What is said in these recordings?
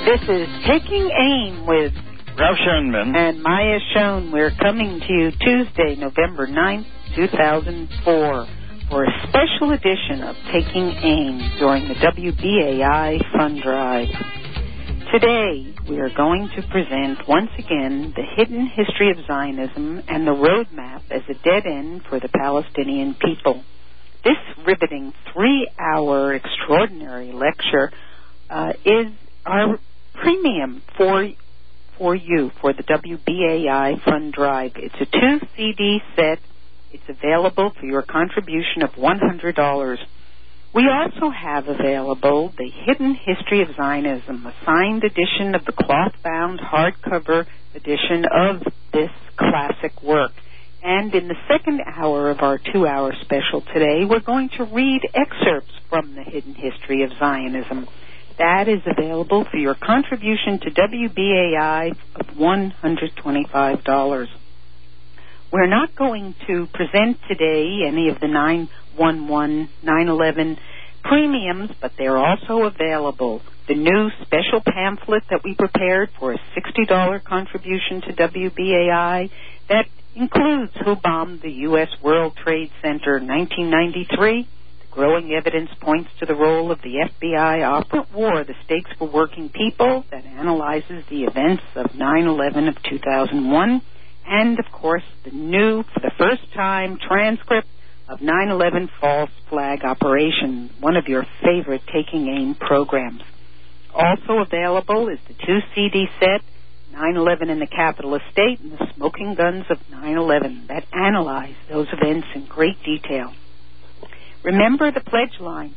This is Taking Aim with Ralph Schoenman and Maya Schoen. We're coming to you Tuesday, November 9th, 2004, for a special edition of Taking Aim during the WBAI Fund Drive. Today, we are going to present once again the hidden history of Zionism and the roadmap as a dead end for the Palestinian people. This riveting 3-hour extraordinary lecture is our premium for you, for the WBAI Fund Drive. It's a 2-CD set. It's available for your contribution of $100. We also have available the Hidden History of Zionism, a signed edition of the cloth-bound hardcover edition of this classic work. And in the second hour of our 2-hour special today, we're going to read excerpts from the Hidden History of Zionism. That is available for your contribution to WBAI of $125. We're not going to present today any of the 911, 9/11 premiums, but they're also available. The new special pamphlet that we prepared for a $60 contribution to WBAI that includes Who Bombed the U.S. World Trade Center in 1993. Growing evidence points to the role of the FBI Operant War, the Stakes for Working People, that analyzes the events of 9/11 of 2001, and, of course, the new, for the first time, transcript of 9/11 False Flag Operation, one of your favorite Taking Aim programs. Also available is the 2-CD set, 9/11 in the Capitol Estate and the Smoking Guns of 9/11, that analyze those events in great detail. Remember the pledge line,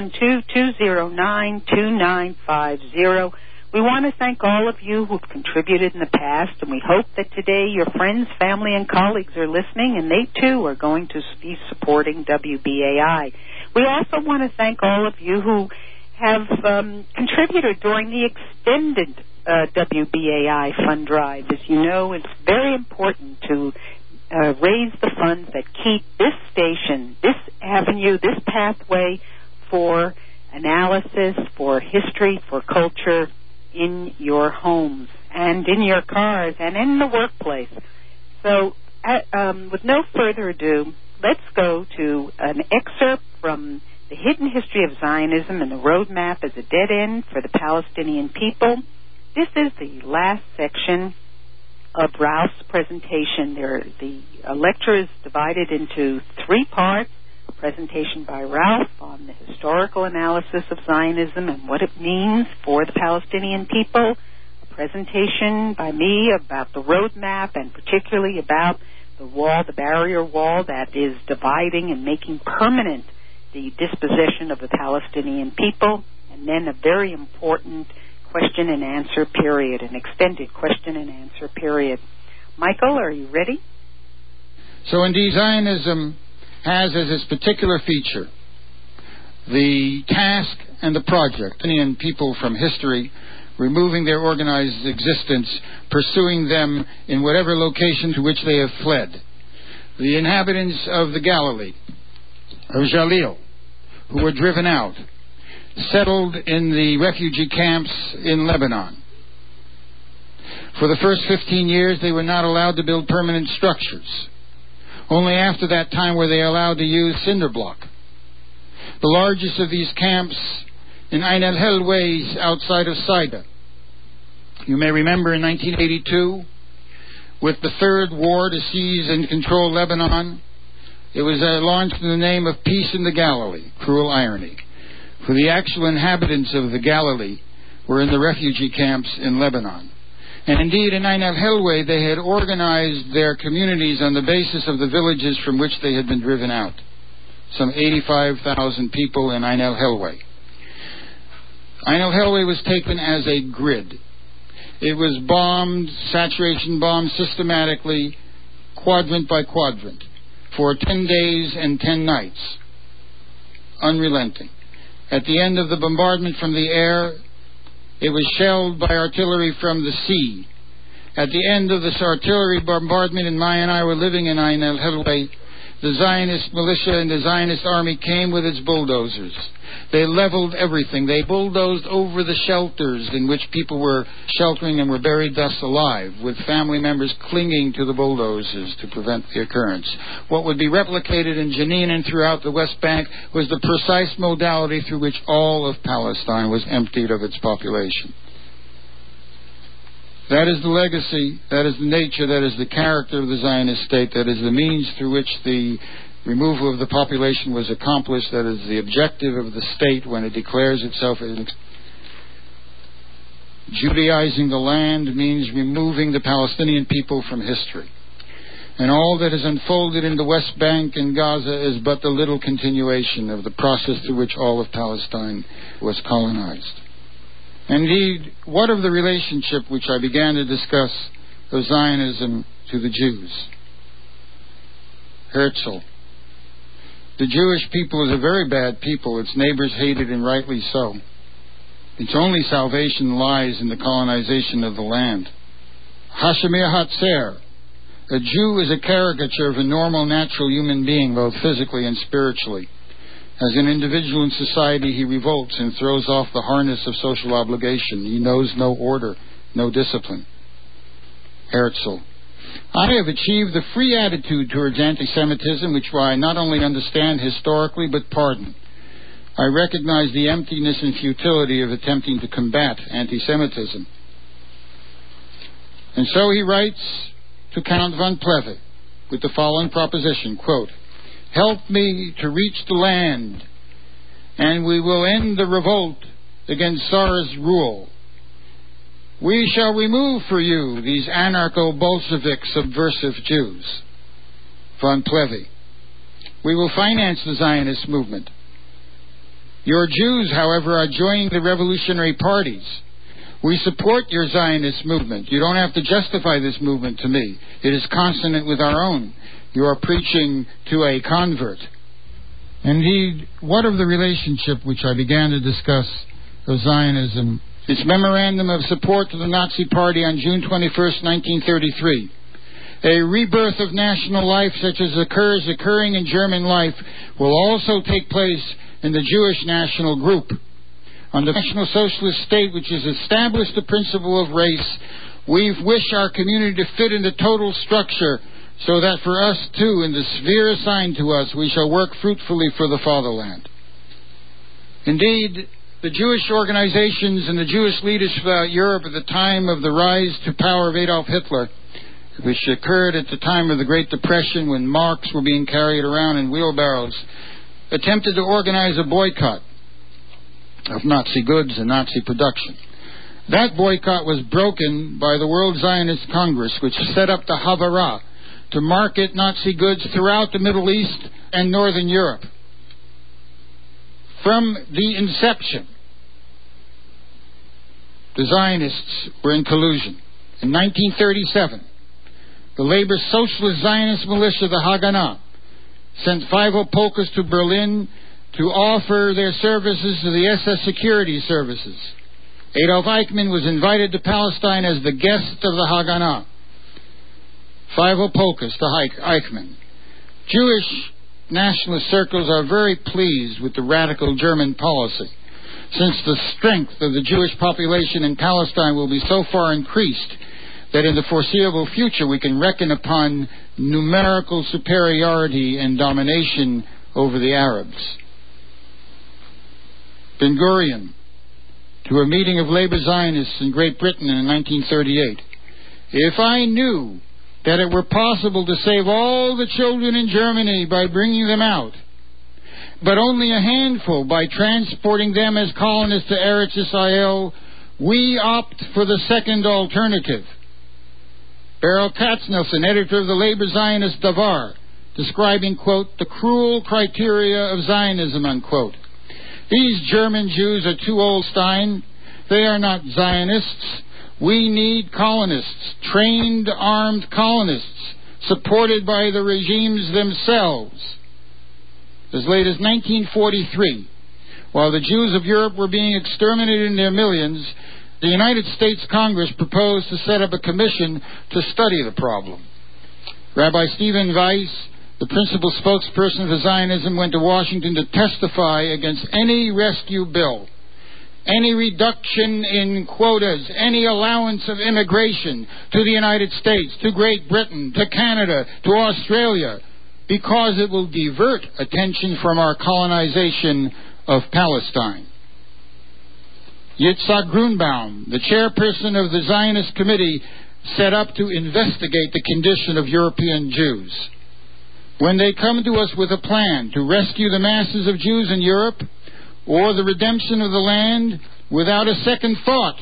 212-209-2950. We want to thank all of you who've contributed in the past, and we hope that today your friends, family, and colleagues are listening, and they, too, are going to be supporting WBAI. We also want to thank all of you who have contributed during the extended WBAI Fund Drive. As you know, it's very important to raise the funds that keep this station, this avenue, this pathway for analysis, for history, for culture in your homes and in your cars and in the workplace. So with no further ado, let's go to an excerpt from The Hidden History of Zionism and the Roadmap as a Dead End for the Palestinian People. This is the last section of Ralph's presentation. The lecture is divided into 3 parts: a presentation by Ralph on the historical analysis of Zionism and what it means for the Palestinian people, a presentation by me about the roadmap and particularly about the wall, the barrier wall that is dividing and making permanent the dispossession of the Palestinian people, and then a very important question and answer period, an extended question and answer period. Michael, are you ready? So indeed, Zionism has as its particular feature the task and the project, Palestinian people from history, removing their organized existence, pursuing them in whatever location to which they have fled. The inhabitants of the Galilee, of Jalil, who were driven out, settled in the refugee camps in Lebanon. For the first 15 years, they were not allowed to build permanent structures. Only after that time were they allowed to use cinder block. The largest of these camps in Ain el-Helway outside of Saida. You may remember in 1982, with the third war to seize and control Lebanon, it was launched in the name of Peace in the Galilee. Cruel irony. For the actual inhabitants of the Galilee were in the refugee camps in Lebanon. And indeed, in Ain el-Helway, they had organized their communities on the basis of the villages from which they had been driven out. Some 85,000 people in Ain el-Helway. Ain el-Helway was taken as a grid. It was bombed, saturation bombed systematically, quadrant by quadrant, for 10 days and 10 nights, unrelenting. At the end of the bombardment from the air, it was shelled by artillery from the sea. At the end of this artillery bombardment, and Maya and I were living in Ain el-Helway, the Zionist militia and the Zionist army came with its bulldozers. They leveled everything. They bulldozed over the shelters in which people were sheltering and were buried thus alive, with family members clinging to the bulldozers to prevent the occurrence. What would be replicated in Jenin and throughout the West Bank was the precise modality through which all of Palestine was emptied of its population. That is the legacy, that is the nature, that is the character of the Zionist state, that is the means through which the removal of the population was accomplished, that is the objective of the state when it declares itself as Judaizing the land means removing the Palestinian people from history. And all that is unfolded in the West Bank and Gaza is but the little continuation of the process through which all of Palestine was colonized. Indeed, what of the relationship which I began to discuss of Zionism to the Jews? Herzl. The Jewish people is a very bad people. Its neighbors hate it, and rightly so. Its only salvation lies in the colonization of the land. Hashemir Hatzer. A Jew is a caricature of a normal, natural human being, both physically and spiritually. As an individual in society, he revolts and throws off the harness of social obligation. He knows no order, no discipline. Herzl. I have achieved the free attitude towards anti-Semitism, which I not only understand historically, but pardon. I recognize the emptiness and futility of attempting to combat anti-Semitism. And so he writes to Count von Pleve with the following proposition, quote, "Help me to reach the land, and we will end the revolt against Tsar's rule. We shall remove for you these anarcho-Bolshevik subversive Jews." Von Pleve. "We will finance the Zionist movement. Your Jews, however, are joining the revolutionary parties. We support your Zionist movement. You don't have to justify this movement to me. It is consonant with our own. You are preaching to a convert." Indeed, what of the relationship which I began to discuss of Zionism? Its memorandum of support to the Nazi Party on June 21st, 1933. A rebirth of national life such as occurring in German life will also take place in the Jewish national group. On the National Socialist state which has established the principle of race, we wish our community to fit into total structure, so that for us, too, in the sphere assigned to us, we shall work fruitfully for the fatherland. Indeed, the Jewish organizations and the Jewish leaders throughout Europe at the time of the rise to power of Adolf Hitler, which occurred at the time of the Great Depression when marks were being carried around in wheelbarrows, attempted to organize a boycott of Nazi goods and Nazi production. That boycott was broken by the World Zionist Congress, which set up the Havara, to market Nazi goods throughout the Middle East and Northern Europe. From the inception, the Zionists were in collusion. In 1937, the Labor Socialist Zionist militia, the Haganah, sent 5 polkas to Berlin to offer their services to the SS security services. Adolf Eichmann was invited to Palestine as the guest of the Haganah. 5 polkas to Eichmann. Jewish nationalist circles are very pleased with the radical German policy, since the strength of the Jewish population in Palestine will be so far increased that in the foreseeable future we can reckon upon numerical superiority and domination over the Arabs. Ben Gurion, to a meeting of labor Zionists in Great Britain in 1938, "If I knew that it were possible to save all the children in Germany by bringing them out, but only a handful by transporting them as colonists to Eretz Israel, we opt for the second alternative." Beryl Katznelson, editor of the labor Zionist Davar, describing, quote, "the cruel criteria of Zionism," unquote. "These German Jews are too old, Stein. They are not Zionists. We need colonists, trained, armed colonists, supported by the regimes themselves." As late as 1943, while the Jews of Europe were being exterminated in their millions, the United States Congress proposed to set up a commission to study the problem. Rabbi Stephen Weiss, the principal spokesperson for Zionism, went to Washington to testify against any rescue bill, any reduction in quotas, any allowance of immigration to the United States, to Great Britain, to Canada, to Australia, because it will divert attention from our colonization of Palestine. Yitzhak Grunbaum, the chairperson of the Zionist Committee, set up to investigate the condition of European Jews. When they come to us with a plan to rescue the masses of Jews in Europe or the redemption of the land, without a second thought,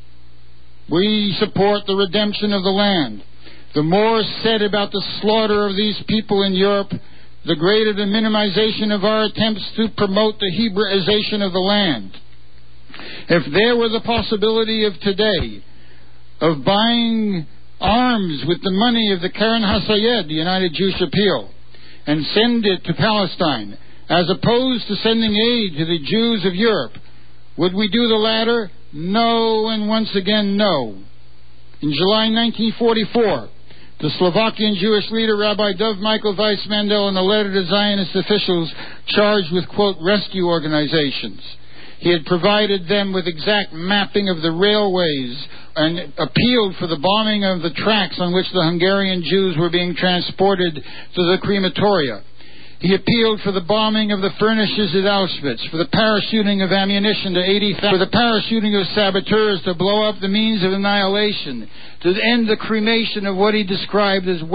we support the redemption of the land. The more said about the slaughter of these people in Europe, the greater the minimization of our attempts to promote the Hebraization of the land. If there were the possibility of today of buying arms with the money of the Keren HaSayed, the United Jewish Appeal, and send it to Palestine, as opposed to sending aid to the Jews of Europe, would we do the latter? No, and once again, no. In July 1944, the Slovakian Jewish leader, Rabbi Dov Michael Weissmandel, in a letter to Zionist officials charged with, quote, rescue organizations. He had provided them with exact mapping of the railways and appealed for the bombing of the tracks on which the Hungarian Jews were being transported to the crematoria. He appealed for the bombing of the furnaces at Auschwitz, for the parachuting of ammunition to 80,000, for the parachuting of saboteurs to blow up the means of annihilation, to end the cremation of what he described as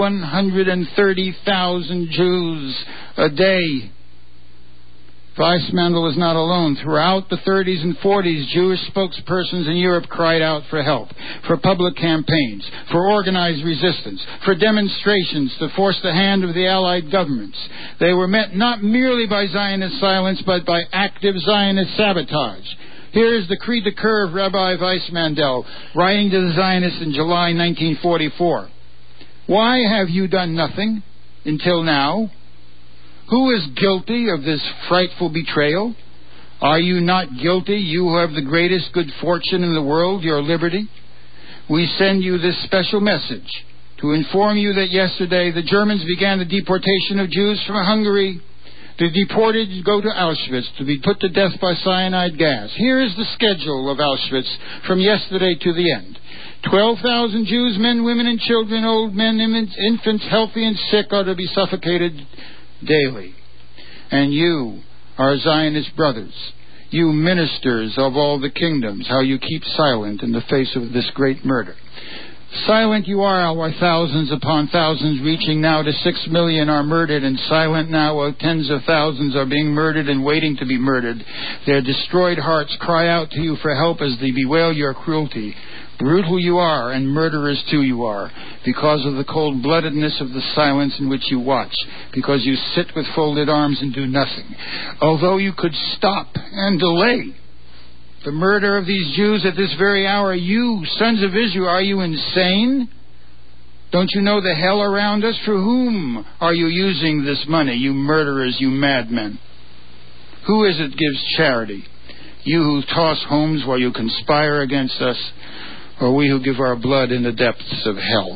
130,000 Jews a day. Weissmandel was not alone. Throughout the 30s and 40s, Jewish spokespersons in Europe cried out for help, for public campaigns, for organized resistance, for demonstrations to force the hand of the Allied governments. They were met not merely by Zionist silence, but by active Zionist sabotage. Here is the cri de coeur of Rabbi Weissmandel, writing to the Zionists in July 1944. Why have you done nothing until now? Who is guilty of this frightful betrayal? Are you not guilty, you who have the greatest good fortune in the world, your liberty? We send you this special message to inform you that yesterday the Germans began the deportation of Jews from Hungary. The deported go to Auschwitz to be put to death by cyanide gas. Here is the schedule of Auschwitz from yesterday to the end. 12,000 Jews, men, women, and children, old men, infants, healthy and sick, are to be suffocated daily. And you, our Zionist brothers, you ministers of all the kingdoms, how you keep silent in the face of this great murder. Silent you are while thousands upon thousands, reaching now to 6 million, are murdered, and silent now while tens of thousands are being murdered and waiting to be murdered. Their destroyed hearts cry out to you for help as they bewail your cruelty. Brutal you are, and murderers too you are, because of the cold-bloodedness of the silence in which you watch, because you sit with folded arms and do nothing. Although you could stop and delay the murder of these Jews at this very hour, you, sons of Israel, are you insane? Don't you know the hell around us? For whom are you using this money, you murderers, you madmen? Who is it gives charity? You who toss homes while you conspire against us, or we who give our blood in the depths of hell?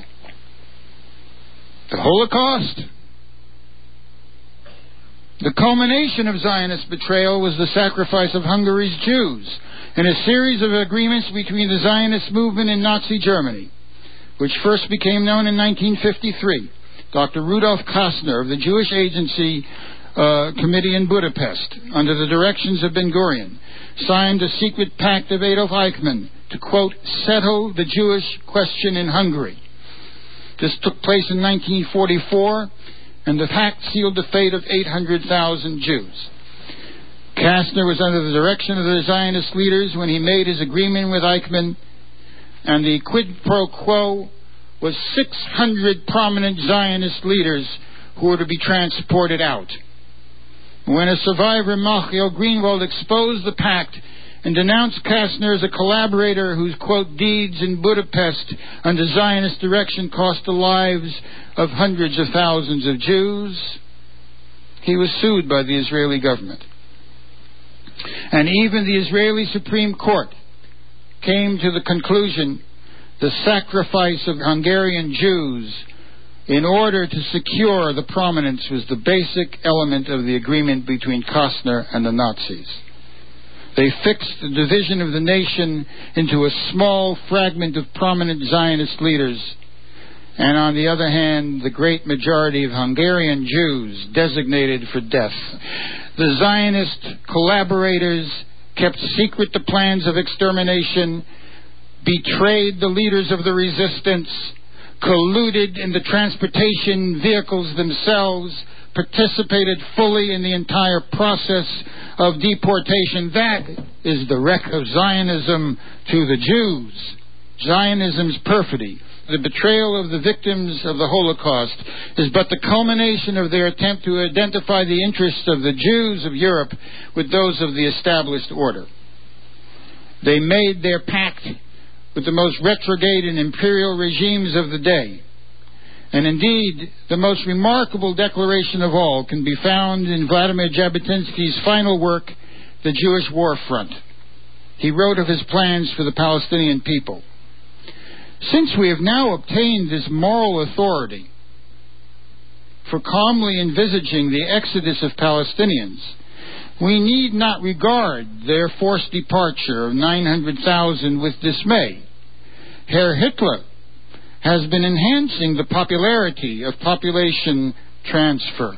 The Holocaust? The culmination of Zionist betrayal was the sacrifice of Hungary's Jews in a series of agreements between the Zionist movement and Nazi Germany, which first became known in 1953. Dr. Rudolf Kastner of the Jewish Agency Committee in Budapest, under the directions of Ben-Gurion, signed a secret pact of Adolf Eichmann to, quote, settle the Jewish question in Hungary. This took place in 1944, and the pact sealed the fate of 800,000 Jews. Kastner was under the direction of the Zionist leaders when he made his agreement with Eichmann, and the quid pro quo was 600 prominent Zionist leaders who were to be transported out. When a survivor, Michael Greenwald, exposed the pact and denounced Kastner as a collaborator whose, quote, deeds in Budapest under Zionist direction cost the lives of hundreds of thousands of Jews, he was sued by the Israeli government. And even the Israeli Supreme Court came to the conclusion the sacrifice of Hungarian Jews in order to secure the prominence was the basic element of the agreement between Kastner and the Nazis. They fixed the division of the nation into a small fragment of prominent Zionist leaders, and on the other hand, the great majority of Hungarian Jews designated for death. The Zionist collaborators kept secret the plans of extermination, betrayed the leaders of the resistance, colluded in the transportation vehicles themselves, participated fully in the entire process of deportation. That is the wreck of Zionism to the Jews. Zionism's perfidy, the betrayal of the victims of the Holocaust, is but the culmination of their attempt to identify the interests of the Jews of Europe with those of the established order. They made their pact with the most retrograde and imperial regimes of the day. And indeed, the most remarkable declaration of all can be found in Vladimir Jabotinsky's final work, The Jewish War Front. He wrote of his plans for the Palestinian people. Since we have now obtained this moral authority for calmly envisaging the exodus of Palestinians, we need not regard their forced departure of 900,000 with dismay. Herr Hitler has been enhancing the popularity of population transfer.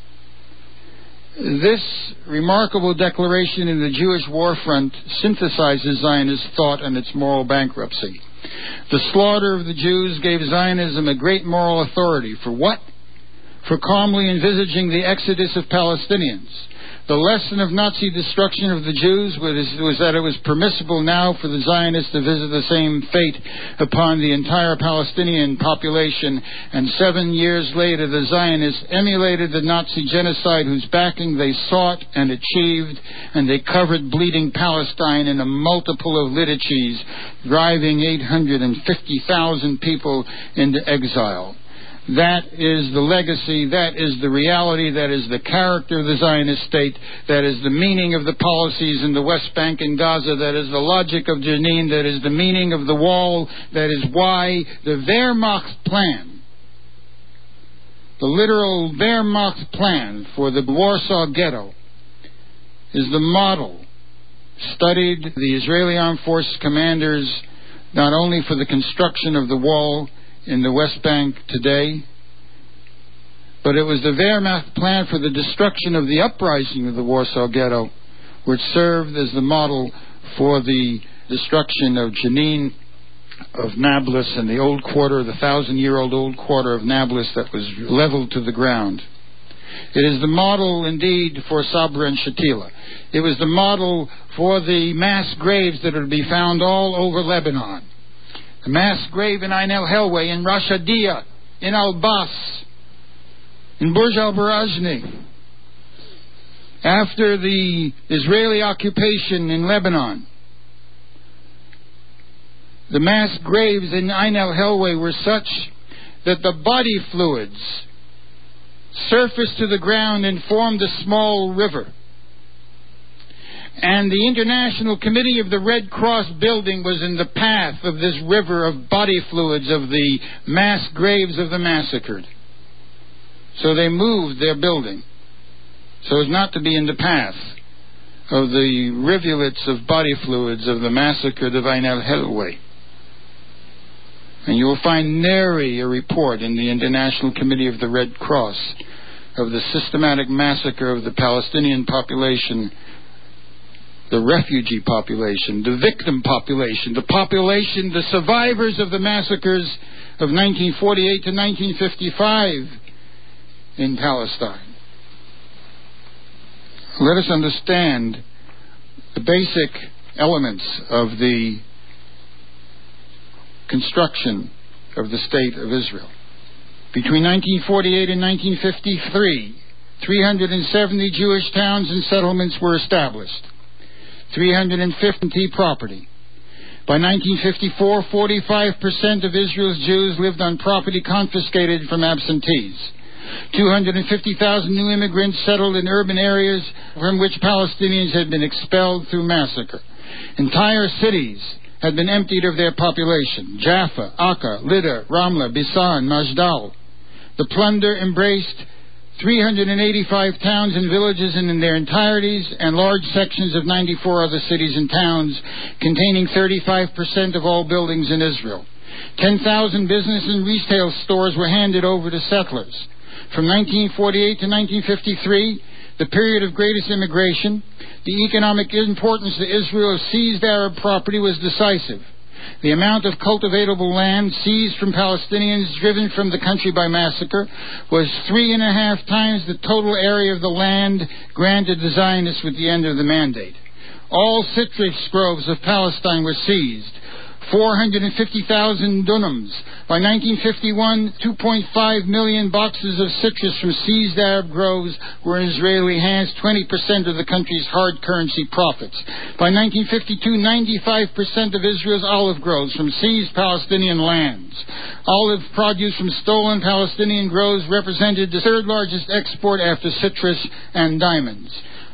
This remarkable declaration in the Jewish War Front synthesizes Zionist thought and its moral bankruptcy. The slaughter of the Jews gave Zionism a great moral authority. For what? For calmly envisaging the exodus of Palestinians. The lesson of Nazi destruction of the Jews was that it was permissible now for the Zionists to visit the same fate upon the entire Palestinian population, and 7 years later the Zionists emulated the Nazi genocide whose backing they sought and achieved, and they covered bleeding Palestine in a multiple of liturgies, driving 850,000 people into exile. That is the legacy, that is the reality, that is the character of the Zionist state, that is the meaning of the policies in the West Bank and Gaza, that is the logic of Jenin, that is the meaning of the wall, that is why the Wehrmacht plan, the literal Wehrmacht plan for the Warsaw Ghetto, is the model studied the Israeli Armed Forces commanders not only for the construction of the wall in the West Bank today, but it was the Wehrmacht plan for the destruction of the uprising of the Warsaw Ghetto, which served as the model for the destruction of Jenin, of Nablus, and the old quarter, the 1,000-year-old old quarter of Nablus that was leveled to the ground. It is the model, indeed, for Sabra and Shatila. It was the model for the mass graves that are to be found all over Lebanon. The mass grave in Ein el-Helway, in Rosh Hadiyah, in Al-Bas, in Burj al-Barajni. After the Israeli occupation in Lebanon, the mass graves in Ein el-Helway were such that the body fluids surfaced to the ground and formed a small river. And the International Committee of the Red Cross building was in the path of this river of body fluids of the mass graves of the massacred. So they moved their building so as not to be in the path of the rivulets of body fluids of the massacred of Ein el-Helway. And you will find nary a report in the International Committee of the Red Cross of the systematic massacre of the Palestinian population, the refugee population, the victim population, the survivors of the massacres of 1948 to 1955 in Palestine. Let us understand the basic elements of the construction of the State of Israel. Between 1948 and 1953, 370 Jewish towns and settlements were established. 350 property. By 1954, 45% of Israel's Jews lived on property confiscated from absentees. 250,000 new immigrants settled in urban areas from which Palestinians had been expelled through massacre. Entire cities had been emptied of their population. Jaffa, Akka, Lydda, Ramla, Bisan, Majdal. The plunder embraced 385 towns and villages in their entireties and large sections of 94 other cities and towns, containing 35% of all buildings in Israel. 10,000 business and retail stores were handed over to settlers. From 1948 to 1953, the period of greatest immigration, the economic importance to Israel of seized Arab property was decisive. The amount of cultivatable land seized from Palestinians driven from the country by massacre was 3.5 times the total area of the land granted the Zionists with the end of the mandate. All citrus groves of Palestine were seized. 450,000 dunams. By 1951, 2.5 million boxes of citrus from seized Arab groves were in Israeli hands, 20% of the country's hard currency profits. By 1952, 95% of Israel's olive groves from seized Palestinian lands. Olive produce from stolen Palestinian groves represented the third largest export after citrus and diamonds.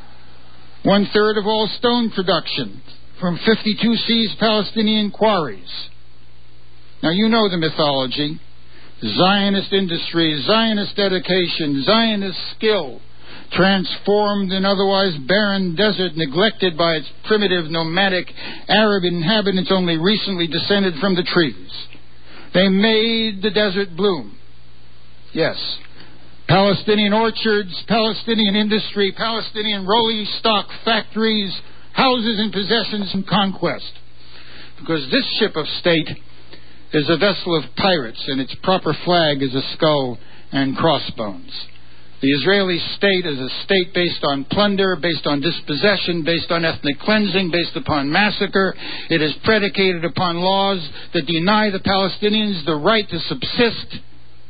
1/3 of all stone production from 52 seized Palestinian quarries. Now you know the mythology. Zionist industry, Zionist dedication, Zionist skill, transformed an otherwise barren desert neglected by its primitive nomadic Arab inhabitants only recently descended from the trees. They made the desert bloom. Yes. Palestinian orchards, Palestinian industry, Palestinian rolling stock factories, houses and possessions and conquest. Because this ship of state is a vessel of pirates, and its proper flag is a skull and crossbones. The Israeli state is a state based on plunder, based on dispossession, based on ethnic cleansing, based upon massacre. It is predicated upon laws that deny the Palestinians the right to subsist,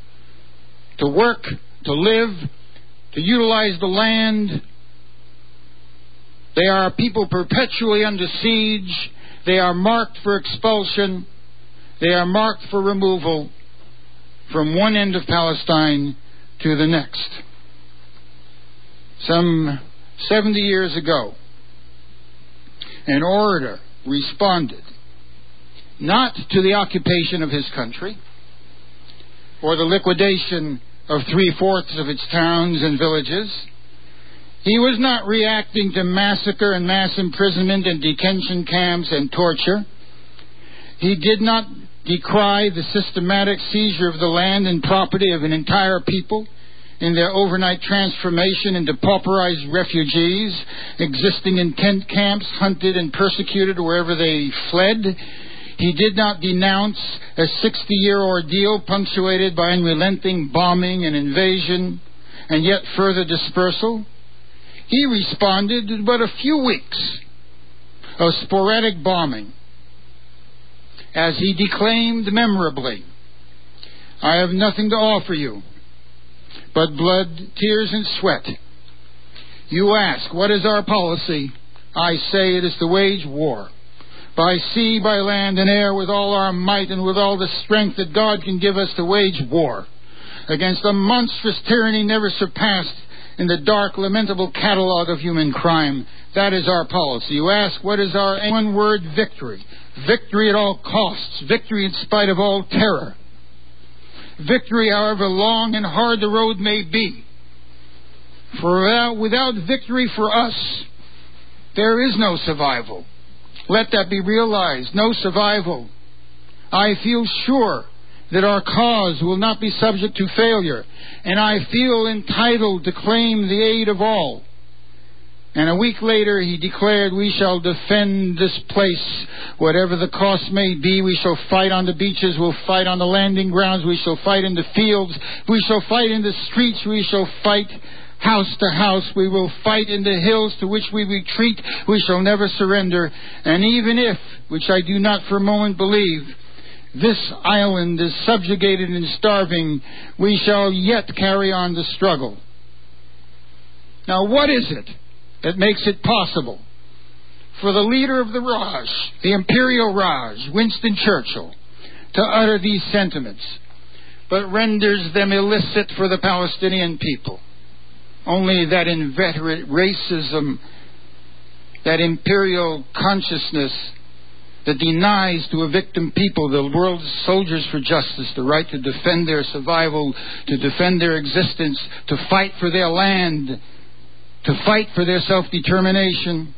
to work, to live, to utilize the land. They are a people perpetually under siege. They are marked for expulsion. They are marked for removal from one end of Palestine to the next. Some 70 years ago, an orator responded not to the occupation of his country or the liquidation of 3/4 of its towns and villages. He was not reacting to massacre and mass imprisonment and detention camps and torture. He did not decry the systematic seizure of the land and property of an entire people in their overnight transformation into pauperized refugees, existing in tent camps, hunted and persecuted wherever they fled. He did not denounce a 60-year ordeal punctuated by unrelenting bombing and invasion and yet further dispersal. He responded to but a few weeks of sporadic bombing as he declaimed memorably, "I have nothing to offer you but blood, tears, and sweat. You ask, what is our policy? I say it is to wage war. By sea, by land, and air, with all our might and with all the strength that God can give us to wage war against a monstrous tyranny never surpassed in the dark, lamentable catalog of human crime. That is our policy. You ask, what is our aim? One word, victory. Victory at all costs. Victory in spite of all terror. Victory, however long and hard the road may be. For without victory for us, there is no survival. Let that be realized. No survival. I feel sure that our cause will not be subject to failure, and I feel entitled to claim the aid of all." And a week later he declared, "We shall defend this place, whatever the cost may be. We shall fight on the beaches, we'll fight on the landing grounds, we shall fight in the fields, we shall fight in the streets, we shall fight house to house, we will fight in the hills to which we retreat, we shall never surrender. And even if, which I do not for a moment believe, this island is subjugated and starving, we shall yet carry on the struggle." Now what is it that makes it possible for the leader of the Raj, the Imperial Raj, Winston Churchill, to utter these sentiments, but renders them illicit for the Palestinian people? Only that inveterate racism, that imperial consciousness, that denies to a victim people, the world's soldiers for justice, the right to defend their survival, to defend their existence, to fight for their land, to fight for their self-determination,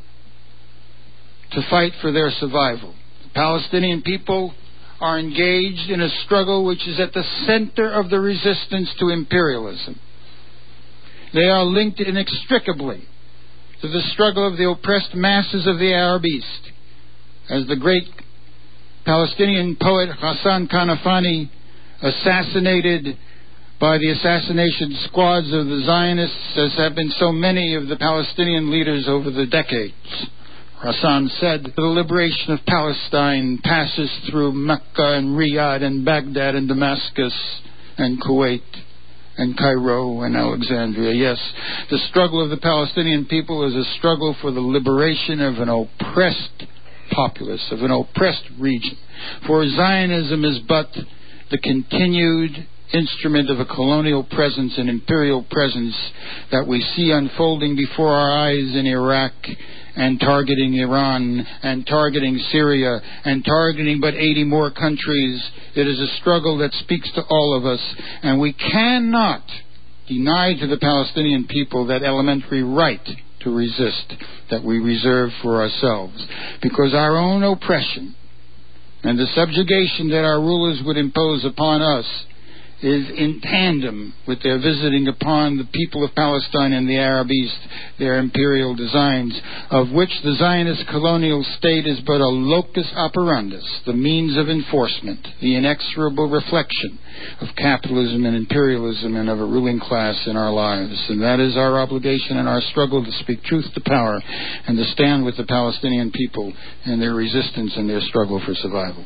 to fight for their survival. The Palestinian people are engaged in a struggle which is at the center of the resistance to imperialism. They are linked inextricably to the struggle of the oppressed masses of the Arab East. As the great Palestinian poet Hassan Kanafani, assassinated by the assassination squads of the Zionists, as have been so many of the Palestinian leaders over the decades. Hassan said, the liberation of Palestine passes through Mecca and Riyadh and Baghdad and Damascus and Kuwait and Cairo and Alexandria. Yes, the struggle of the Palestinian people is a struggle for the liberation of an oppressed populace, of an oppressed region. For Zionism is but the continued instrument of a colonial presence, an imperial presence that we see unfolding before our eyes in Iraq and targeting Iran and targeting Syria and targeting but 80 more countries. It is a struggle that speaks to all of us, and we cannot deny to the Palestinian people that elementary right to resist that we reserve for ourselves, because our own oppression and the subjugation that our rulers would impose upon us is in tandem with their visiting upon the people of Palestine and the Arab East, their imperial designs, of which the Zionist colonial state is but a locus operandus, the means of enforcement, the inexorable reflection of capitalism and imperialism and of a ruling class in our lives. And that is our obligation and our struggle, to speak truth to power and to stand with the Palestinian people in their resistance and their struggle for survival.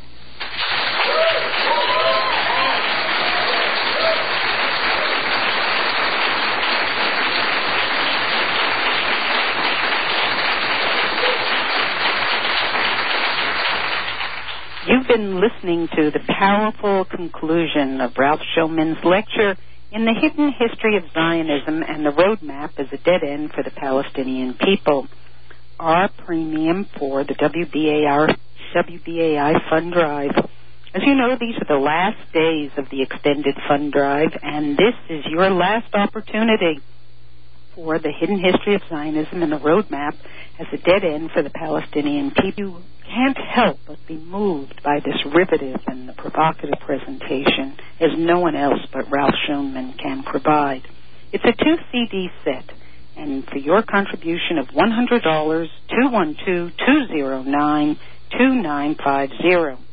You've been listening to the powerful conclusion of Ralph Shulman's lecture in the Hidden History of Zionism and the Roadmap as a Dead End for the Palestinian People. Our premium for the WBAI Fund Drive. As you know, these are the last days of the extended fund drive, and this is your last opportunity for the Hidden History of Zionism and the Roadmap as a Dead End for the Palestinian people. You can't help but be moved by this riveting and the provocative presentation, as no one else but Ralph Shulman can provide. It's a 2-CD set, and for your contribution of $100, 212-209-2950.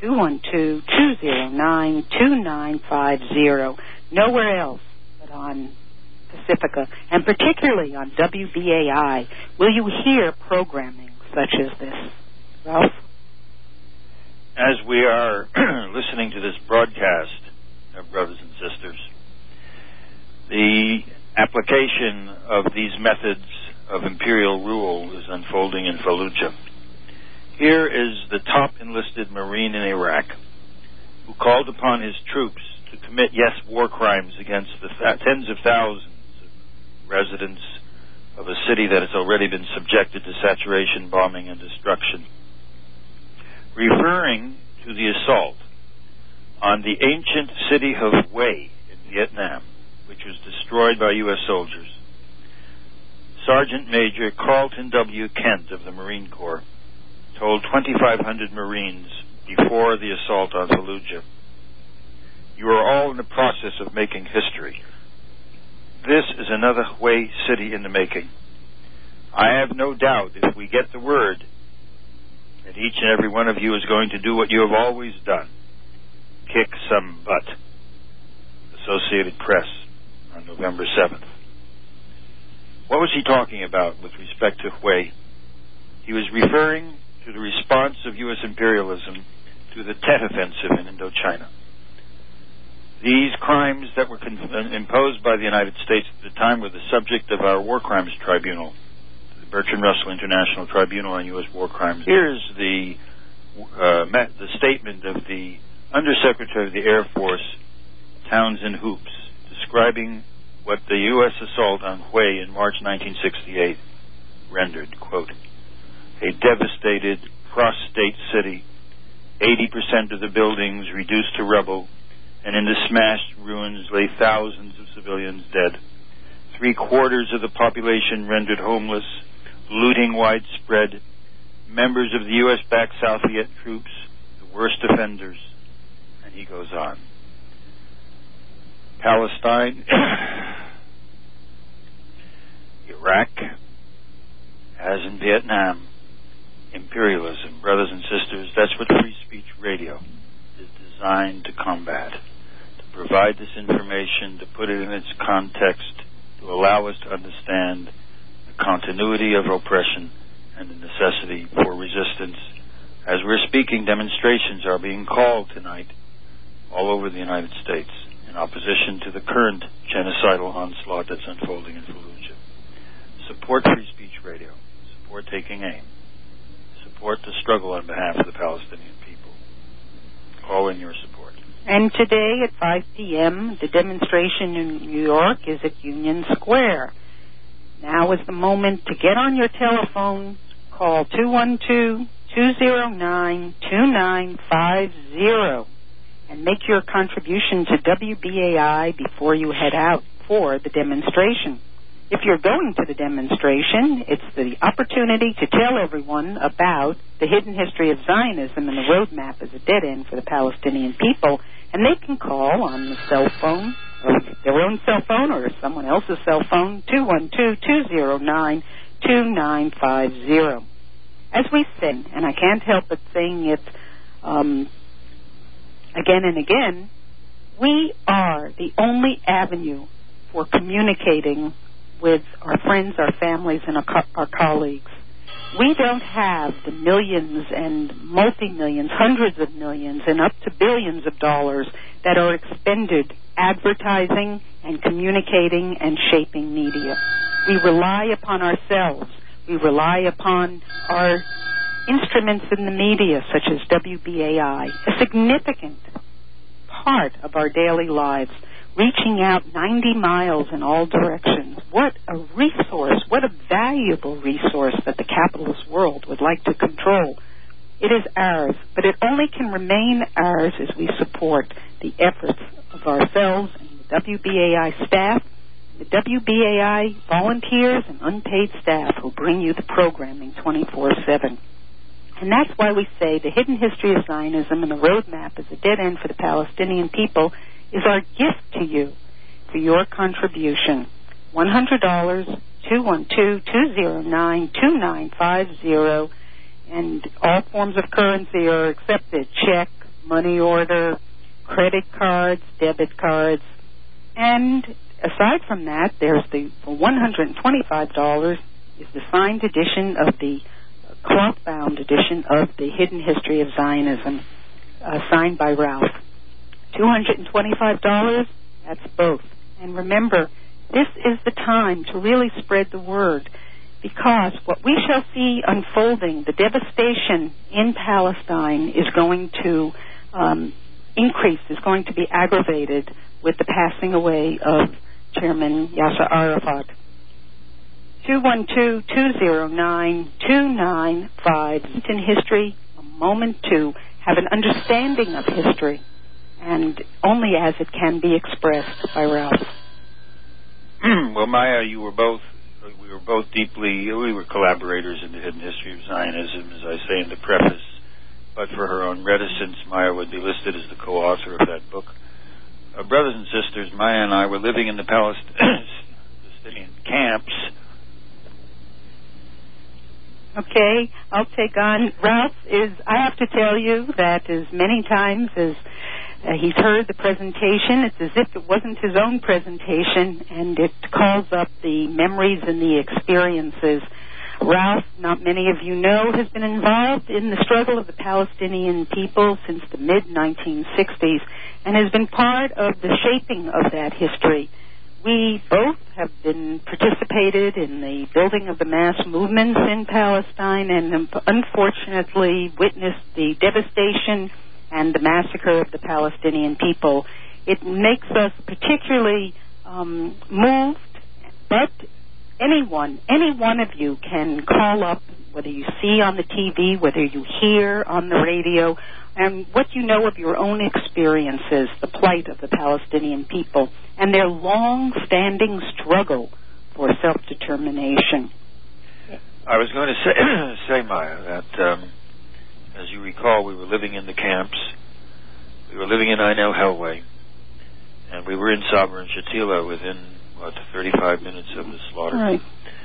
212-209-2950. Nowhere else but on Pacifica, and particularly on WBAI, will you hear programming such as this. Ralph? As we are listening to this broadcast, brothers and sisters, the application of these methods of imperial rule is unfolding in Fallujah. Here is the top enlisted Marine in Iraq who called upon his troops to commit, war crimes against the tens of thousands of residents of a city that has already been subjected to saturation, bombing, and destruction. Referring to the assault on the ancient city of Hue in Vietnam, which was destroyed by U.S. soldiers, Sergeant Major Carlton W. Kent of the Marine Corps told 2,500 Marines before the assault on Fallujah, "You are all in the process of making history. This is another Hue city in the making. I have no doubt if we get the word that each and every one of you is going to do what you have always done, kick some butt." Associated Press on November 7th. What was he talking about with respect to Hue? He was referring to the response of U.S. imperialism to the Tet Offensive in Indochina. These crimes that were imposed by the United States at the time were the subject of our War Crimes Tribunal, the Bertrand Russell International Tribunal on U.S. War Crimes. Here's the statement of the Undersecretary of the Air Force, Townsend Hoops, describing what the U.S. assault on Hue in March 1968 rendered, quote, "a devastated, prostate city, 80% of the buildings reduced to rubble, and in the smashed ruins lay thousands of civilians dead. 3/4 of the population rendered homeless, looting widespread, members of the U.S.-backed South Viet troops, the worst offenders, and he goes on. Palestine, Iraq, as in Vietnam, imperialism. Brothers and sisters, that's what Free Speech Radio is designed to combat, to provide this information, to put it in its context, to allow us to understand the continuity of oppression and the necessity for resistance. As we're speaking, demonstrations are being called tonight all over the United States in opposition to the current genocidal onslaught that's unfolding in Fallujah. Support Free Speech Radio. Support Taking Aim. Support the struggle on behalf of the Palestinian people. All in your support. And today at 5 p.m., the demonstration in New York is at Union Square. Now is the moment to get on your telephone, call 212-209-2950, and make your contribution to WBAI before you head out for the demonstration. If you're going to the demonstration, it's the opportunity to tell everyone about the hidden history of Zionism and the roadmap as a dead end for the Palestinian people, and they can call on the cell phone, or their own cell phone or someone else's cell phone, 212-209-2950. As we said, and I can't help but saying it again and again, we are the only avenue for communicating with our friends, our families, and our colleagues. We don't have the millions and multi-millions, hundreds of millions, and up to billions of dollars that are expended advertising and communicating and shaping media. We rely upon ourselves. We rely upon our instruments in the media, such as WBAI, a significant part of our daily lives, reaching out 90 miles in all directions. What a resource, what a valuable resource that the capitalist world would like to control. It is ours, but it only can remain ours as we support the efforts of ourselves and the WBAI staff, the WBAI volunteers and unpaid staff who bring you the programming 24/7. And that's why we say the hidden history of Zionism and the roadmap as a dead end for the Palestinian people is our gift to you for your contribution. $100, 212-209-2950, and all forms of currency are accepted: check, money order, credit cards, debit cards. And aside from that, there's for $125 is the signed edition of the cloth-bound edition of the Hidden History of Zionism, signed by Ralph. $225, that's both. And remember, this is the time to really spread the word, because what we shall see unfolding, the devastation in Palestine, is going to increase, is going to be aggravated with the passing away of Chairman Yasser Arafat. 212-209-2950. In history, a moment to have an understanding of history, and only as it can be expressed by Ralph. Well, Maya, we were both collaborators in the Hidden History of Zionism, as I say in the preface, but for her own reticence, Maya would be listed as the co-author of that book. Brothers and sisters, Maya and I were living in the Palestinian camps. Okay, I'll take on. Ralph I have to tell you that as many times as he's heard the presentation, it's as if it wasn't his own presentation, and it calls up the memories and the experiences. Ralph, not many of you know, has been involved in the struggle of the Palestinian people since the mid-1960s and has been part of the shaping of that history. We both have been participated in the building of the mass movements in Palestine and unfortunately witnessed the devastation and the massacre of the Palestinian people. It makes us particularly moved, but any one of you can call up whether you see on the TV, whether you hear on the radio, and what you know of your own experiences, the plight of the Palestinian people, and their long-standing struggle for self-determination. I was going to say, Maya, that as you recall, we were living in the camps. We were living in Ein El-Helway, and we were in Sabra and Shatila within, 35 minutes of the slaughter. Right.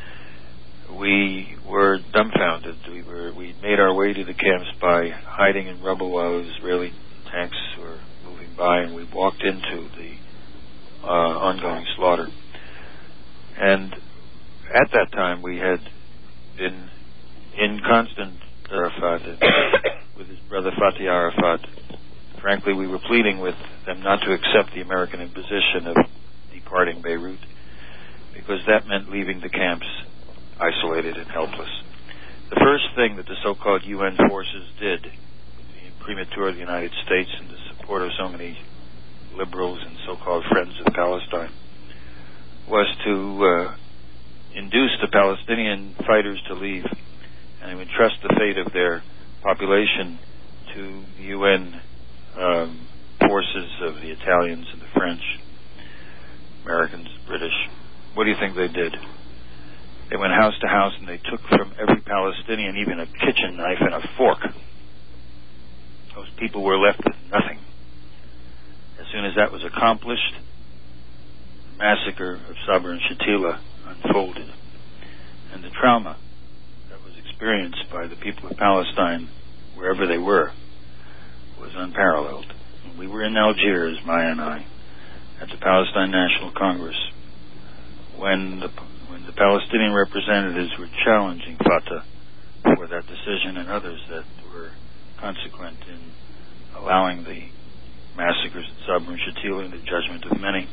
We were dumbfounded. We made our way to the camps by hiding in rubble while Israeli tanks were moving by, and we walked into the ongoing slaughter. And at that time, we had been in constant Arafat with his brother Fatih Arafat. Frankly, we were pleading with them not to accept the American imposition of departing Beirut, because that meant leaving the camps isolated and helpless. The first thing that the so-called UN forces did, the imprimatur of the United States and the support of so many liberals and so-called friends of Palestine, was to induce the Palestinian fighters to leave and entrust the fate of their population to the UN forces of the Italians and the French, Americans, British. What do you think they did? They went house to house and they took from every Palestinian even a kitchen knife and a fork. Those people were left with nothing. As soon as that was accomplished, the massacre of Sabra and Shatila unfolded. And the trauma that was experienced by the people of Palestine, wherever they were, was unparalleled. We were in Algiers, Maya and I, at the Palestine National Congress, when the Palestinian representatives were challenging Fatah for that decision and others that were consequent in allowing the massacres at Sabra and Shatila and the judgment of many.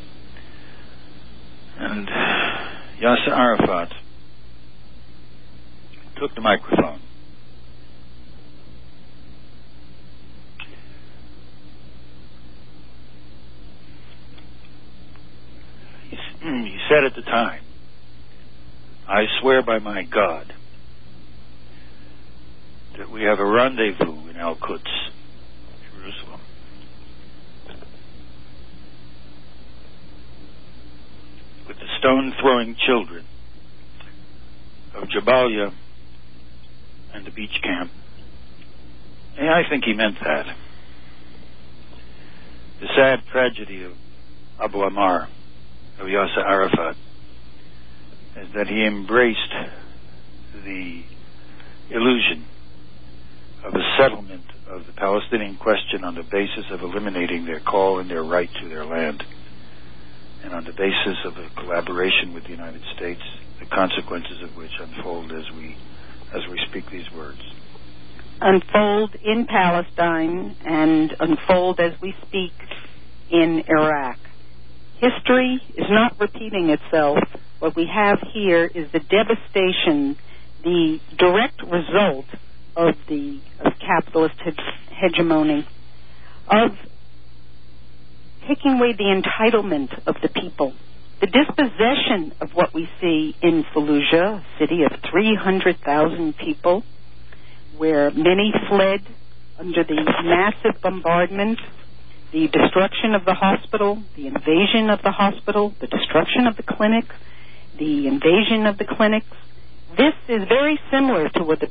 And Yasser Arafat took the microphone. He said at the time, "I swear by my God that we have a rendezvous in Al-Quds, Jerusalem, with the stone-throwing children of Jabalia and the beach camp." And I think he meant that. The sad tragedy of Abu Ammar, of Yasser Arafat, is that he embraced the illusion of a settlement of the Palestinian question on the basis of eliminating their call and their right to their land, and on the basis of a collaboration with the United States, the consequences of which unfold as we speak these words. Unfold in Palestine and unfold as we speak in Iraq. History is not repeating itself. What we have here is the devastation, the direct result of capitalist hegemony, of taking away the entitlement of the people, the dispossession of what we see in Fallujah, a city of 300,000 people, where many fled under the massive bombardment, the destruction of the hospital, the invasion of the hospital, the destruction of the clinic, the invasion of the clinics. This is very similar to what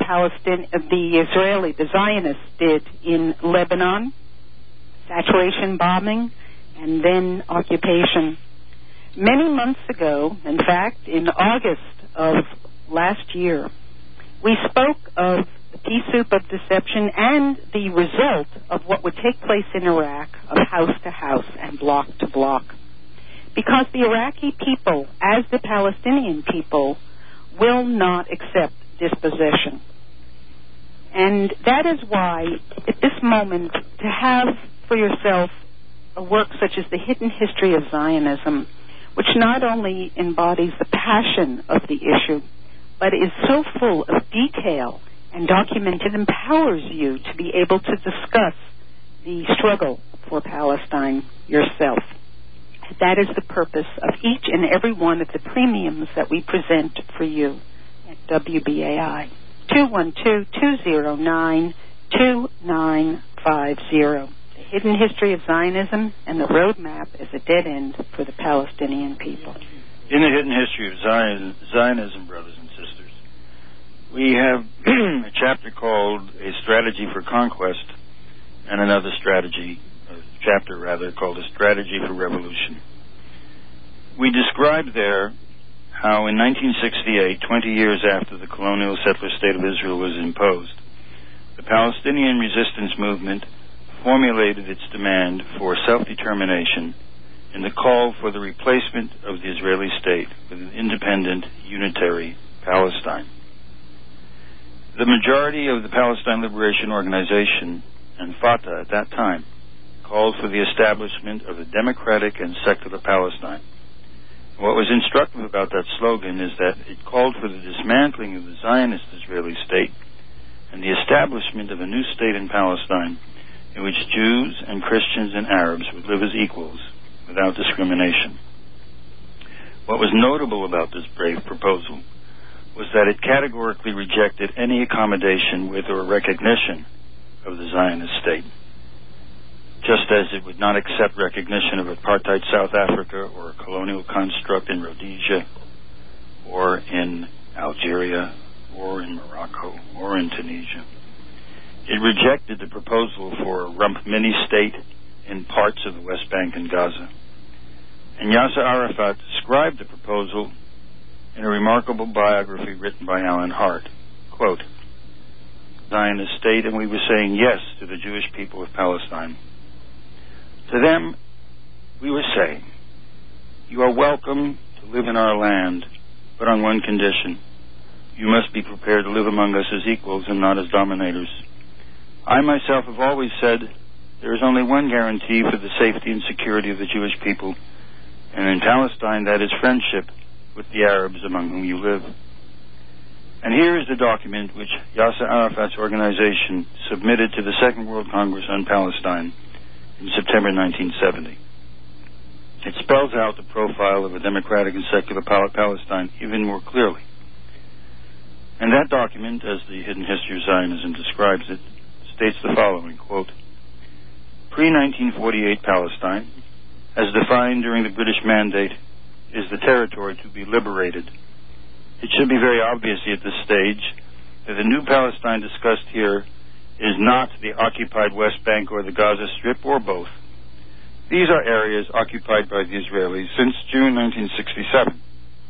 the Zionists did in Lebanon, saturation bombing, and then occupation. Many months ago, in fact, in August of last year, we spoke of the pea soup of deception and the result of what would take place in Iraq, of house to house and block to block. Because the Iraqi people, as the Palestinian people, will not accept dispossession. And that is why, at this moment, to have for yourself a work such as The Hidden History of Zionism, which not only embodies the passion of the issue, but is so full of detail and documented, empowers you to be able to discuss the struggle for Palestine yourself. That is the purpose of each and every one of the premiums that we present for you at WBAI. 212-209-2950. The Hidden History of Zionism and the Roadmap is a dead end for the Palestinian people. In the Hidden History of Zionism, brothers and sisters, we have a chapter called A Strategy for Conquest and another chapter called A Strategy for Revolution. We described there how in 1968, 20 years after the colonial settler state of Israel was imposed, the Palestinian resistance movement formulated its demand for self-determination in the call for the replacement of the Israeli state with an independent, unitary Palestine. The majority of the Palestine Liberation Organization and Fatah at that time called for the establishment of a democratic and secular Palestine. What was instructive about that slogan is that it called for the dismantling of the Zionist Israeli state and the establishment of a new state in Palestine in which Jews and Christians and Arabs would live as equals without discrimination. What was notable about this brave proposal was that it categorically rejected any accommodation with or recognition of the Zionist state, just as it would not accept recognition of apartheid South Africa or a colonial construct in Rhodesia or in Algeria or in Morocco or in Tunisia. It rejected the proposal for a rump mini-state in parts of the West Bank and Gaza. And Yasser Arafat described the proposal in a remarkable biography written by Alan Hart. Quote, Zionist state, and we were saying yes to the Jewish people of Palestine. To them, we were saying, you are welcome to live in our land, but on one condition. You must be prepared to live among us as equals and not as dominators. I myself have always said there is only one guarantee for the safety and security of the Jewish people, and in Palestine that is friendship with the Arabs among whom you live. And here is the document which Yasser Arafat's organization submitted to the Second World Congress on Palestine in September 1970. It spells out the profile of a democratic and secular Palestine even more clearly. And that document, as the Hidden History of Zionism describes it, states the following, quote, Pre-1948 Palestine, as defined during the British Mandate, is the territory to be liberated. It should be very obvious at this stage that the new Palestine discussed here is not the occupied West Bank or the Gaza Strip or both. These are areas occupied by the Israelis since June 1967.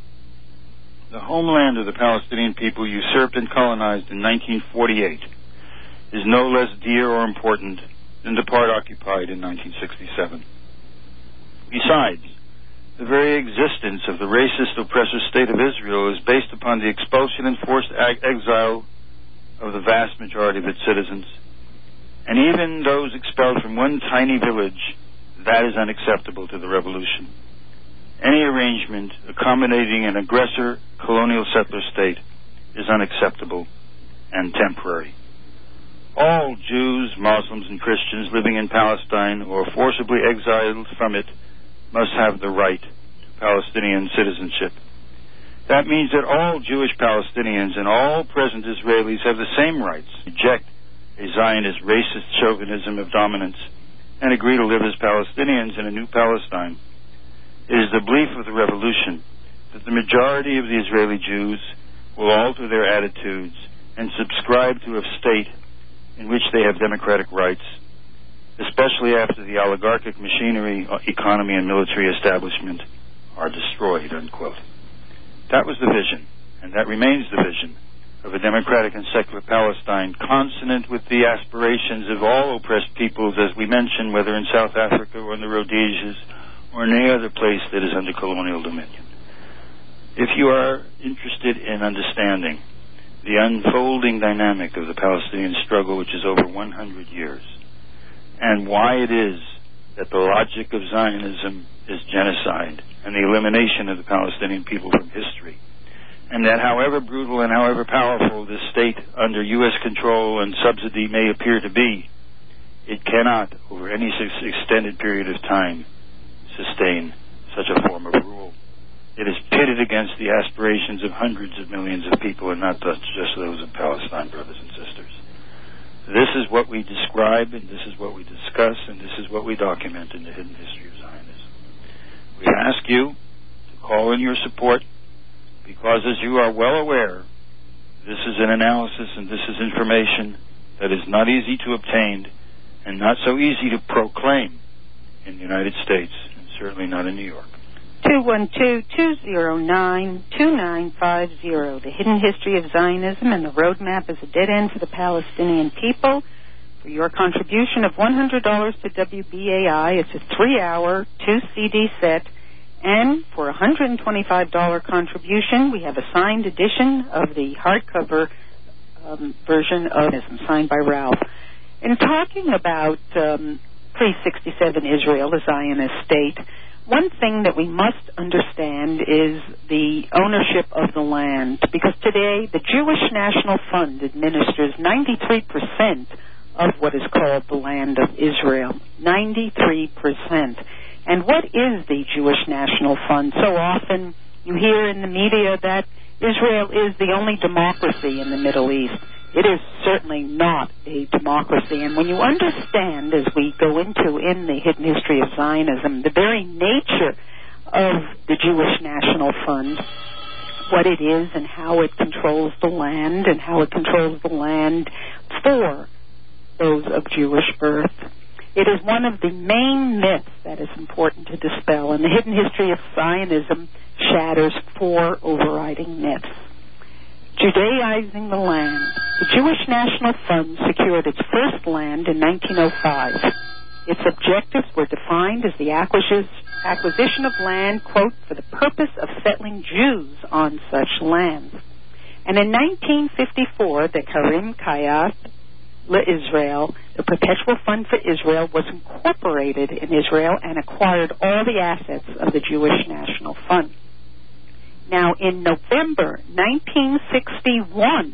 The homeland of the Palestinian people usurped and colonized in 1948 is no less dear or important than the part occupied in 1967. Besides, the very existence of the racist oppressive state of Israel is based upon the expulsion and forced exile of the vast majority of its citizens. And even those expelled from one tiny village, that is unacceptable to the revolution. Any arrangement accommodating an aggressor colonial settler state is unacceptable and temporary. All Jews, Muslims, and Christians living in Palestine or forcibly exiled from it must have the right to Palestinian citizenship. That means that all Jewish Palestinians and all present Israelis have the same rights, reject a Zionist racist chauvinism of dominance, and agree to live as Palestinians in a new Palestine. It is the belief of the revolution that the majority of the Israeli Jews will alter their attitudes and subscribe to a state in which they have democratic rights, especially after the oligarchic machinery, economy, and military establishment are destroyed, unquote. That was the vision, and that remains the vision, of a democratic and secular Palestine consonant with the aspirations of all oppressed peoples, as we mentioned, whether in South Africa or in the Rhodesias or in any other place that is under colonial dominion. If you are interested in understanding the unfolding dynamic of the Palestinian struggle, which is over 100 years, and why it is that the logic of Zionism is genocide and the elimination of the Palestinian people from history, and that however brutal and however powerful this state under U.S. control and subsidy may appear to be, it cannot, over any extended period of time, sustain such a form of rule. It is pitted against the aspirations of hundreds of millions of people and not just those of Palestine, brothers and sisters. This is what we describe, and this is what we discuss, and this is what we document in the Hidden History of Zionism. We ask you to call in your support because, as you are well aware, this is an analysis and this is information that is not easy to obtain and not so easy to proclaim in the United States, and certainly not in New York. 212-209-2950. The Hidden History of Zionism and the Roadmap is a dead end for the Palestinian people. For your contribution of $100 to WBAI, it's a 3-hour, 2-CD set. And for a $125 contribution, we have a signed edition of the hardcover version of it, signed by Ralph. In talking about pre-67 Israel, the Zionist state, one thing that we must understand is the ownership of the land, because today the Jewish National Fund administers 93% of what is called the land of Israel. 93%. And what is the Jewish National Fund? So often you hear in the media that Israel is the only democracy in the Middle East. It is certainly not a democracy. And when you understand, as we go into in the Hidden History of Zionism, the very nature of the Jewish National Fund, what it is and how it controls the land and how it controls the land for those of Jewish birth, it is one of the main myths that is important to dispel. And the Hidden History of Zionism shatters 4 overriding myths. Judaizing the land. The Jewish National Fund secured its first land in 1905. Its objectives were defined as the acquisition of land, quote, for the purpose of settling Jews on such lands. And in 1954, the Karim Kayat Israel, the Perpetual Fund for Israel, was incorporated in Israel and acquired all the assets of the Jewish National Fund. Now, in November 1961,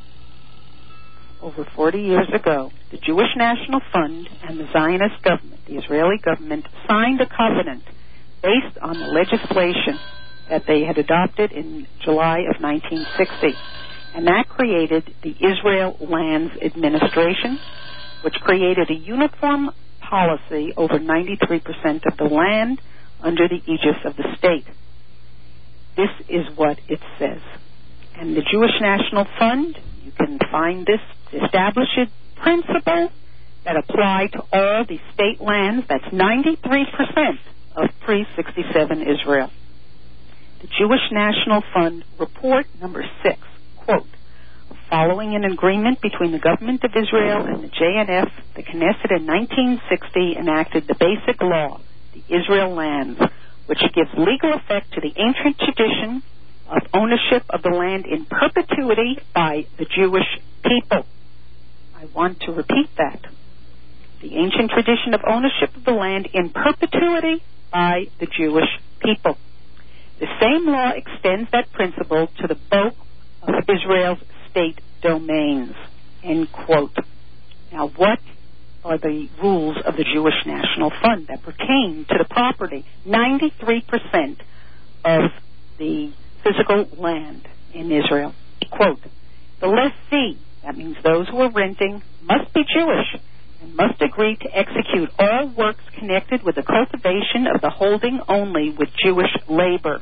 over 40 years ago, the Jewish National Fund and the Zionist government, the Israeli government, signed a covenant based on the legislation that they had adopted in July of 1960. And that created the Israel Lands Administration, which created a uniform policy over 93% of the land under the aegis of the state. This is what it says. And the Jewish National Fund, you can find this established principle that apply to all the state lands. That's 93% of pre-67 Israel. The Jewish National Fund report number 6, quote, following an agreement between the government of Israel and the JNF, the Knesset in 1960 enacted the basic law, the Israel Lands, which gives legal effect to the ancient tradition of ownership of the land in perpetuity by the Jewish people. I want to repeat that. The ancient tradition of ownership of the land in perpetuity by the Jewish people. The same law extends that principle to the bulk of Israel's state domains, end quote. Now, what are the rules of the Jewish National Fund that pertain to the property? 93% of the physical land in Israel. Quote, the lessee, that means those who are renting, must be Jewish and must agree to execute all works connected with the cultivation of the holding only with Jewish labor.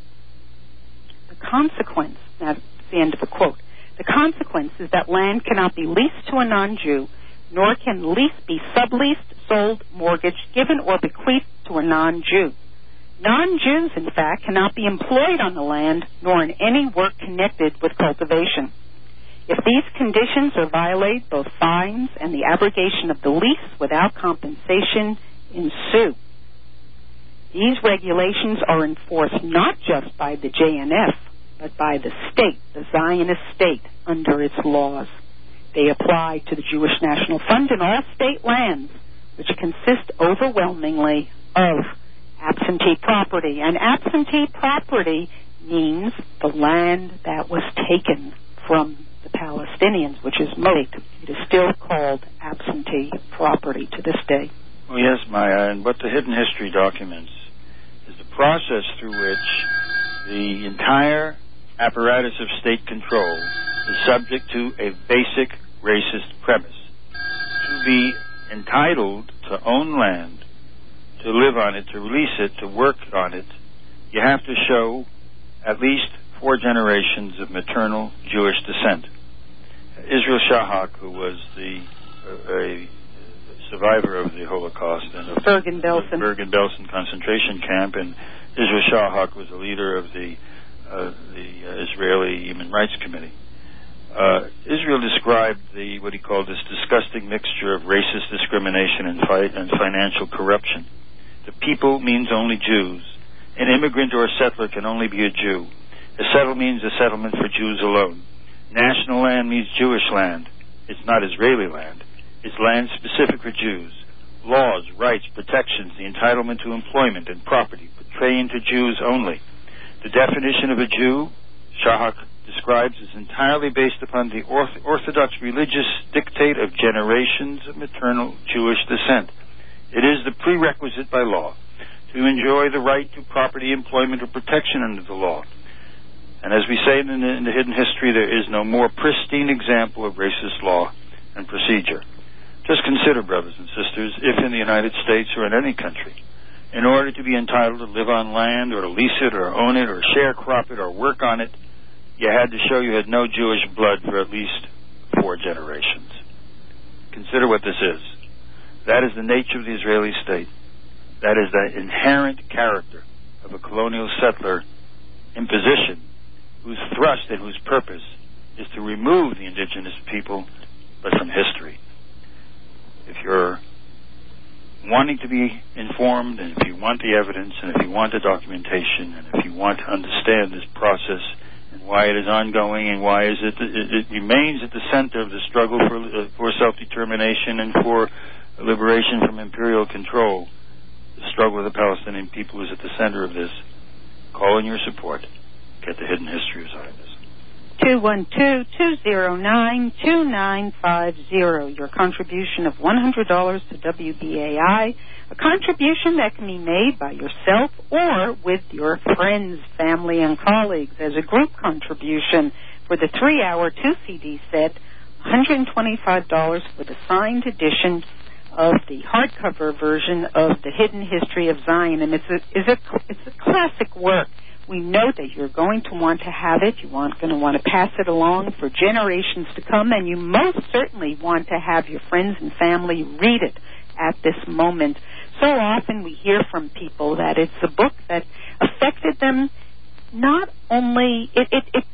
The consequence, that's the end of the quote, the consequence is that land cannot be leased to a non-Jew, nor can lease be subleased, sold, mortgaged, given, or bequeathed to a non-Jew. Non-Jews, in fact, cannot be employed on the land, nor in any work connected with cultivation. If these conditions are violated, both fines and the abrogation of the lease without compensation ensue. These regulations are enforced not just by the JNF, but by the state, the Zionist state, under its laws. They apply to the Jewish National Fund and all state lands, which consist overwhelmingly of absentee property. And absentee property means the land that was taken from the Palestinians, which is most. It is still called absentee property to this day. Well, yes, Maya, and what the Hidden History documents is the process through which the entire apparatus of state control is subject to a basic racist premise. To be entitled to own land, to live on it, to release it, to work on it, you have to show at least 4 generations of maternal Jewish descent. Israel Shahak, who was a survivor of the Holocaust and of Bergen-Belsen concentration camp, and Israel Shahak was the leader of the Israeli Human Rights Committee. Israel described what he called this disgusting mixture of racist discrimination and financial corruption. The people means only Jews. An immigrant or a settler can only be a Jew. A settle means a settlement for Jews alone. National land means Jewish land. It's not Israeli land. It's land specific for Jews. Laws, rights, protections, the entitlement to employment and property pertain to Jews only. The definition of a Jew, Shahak describes, is entirely based upon the orthodox religious dictate of generations of maternal Jewish descent. It is the prerequisite by law to enjoy the right to property, employment, or protection under the law. And as we say in the hidden history, there is no more pristine example of racist law and procedure. Just consider, brothers and sisters, if in the United States or in any country, in order to be entitled to live on land or to lease it or own it or sharecrop it or work on it, you had to show you had no Jewish blood for at least 4 generations. Consider what this is. That is the nature of the Israeli state. That is the inherent character of a colonial settler imposition whose thrust and whose purpose is to remove the indigenous people, but from history. If you're wanting to be informed, and if you want the evidence, and if you want the documentation, and if you want to understand this process and why it is ongoing and why it remains at the center of the struggle for self-determination and for liberation from imperial control, the struggle of the Palestinian people is at the center of this. Call in your support. Get the hidden history of Zionism. 212-209-2950. Your contribution of $100 to WBAI, a contribution that can be made by yourself or with your friends, family, and colleagues as a group contribution for the 3-hour 2-CD set, $125 for the signed edition of the hardcover version of The Hidden History of Zion. And it's a classic work. We know that you're going to want to have it. You're going to want to pass it along for generations to come, and you most certainly want to have your friends and family read it at this moment. So often we hear from people that it's a book that affected them. Not only it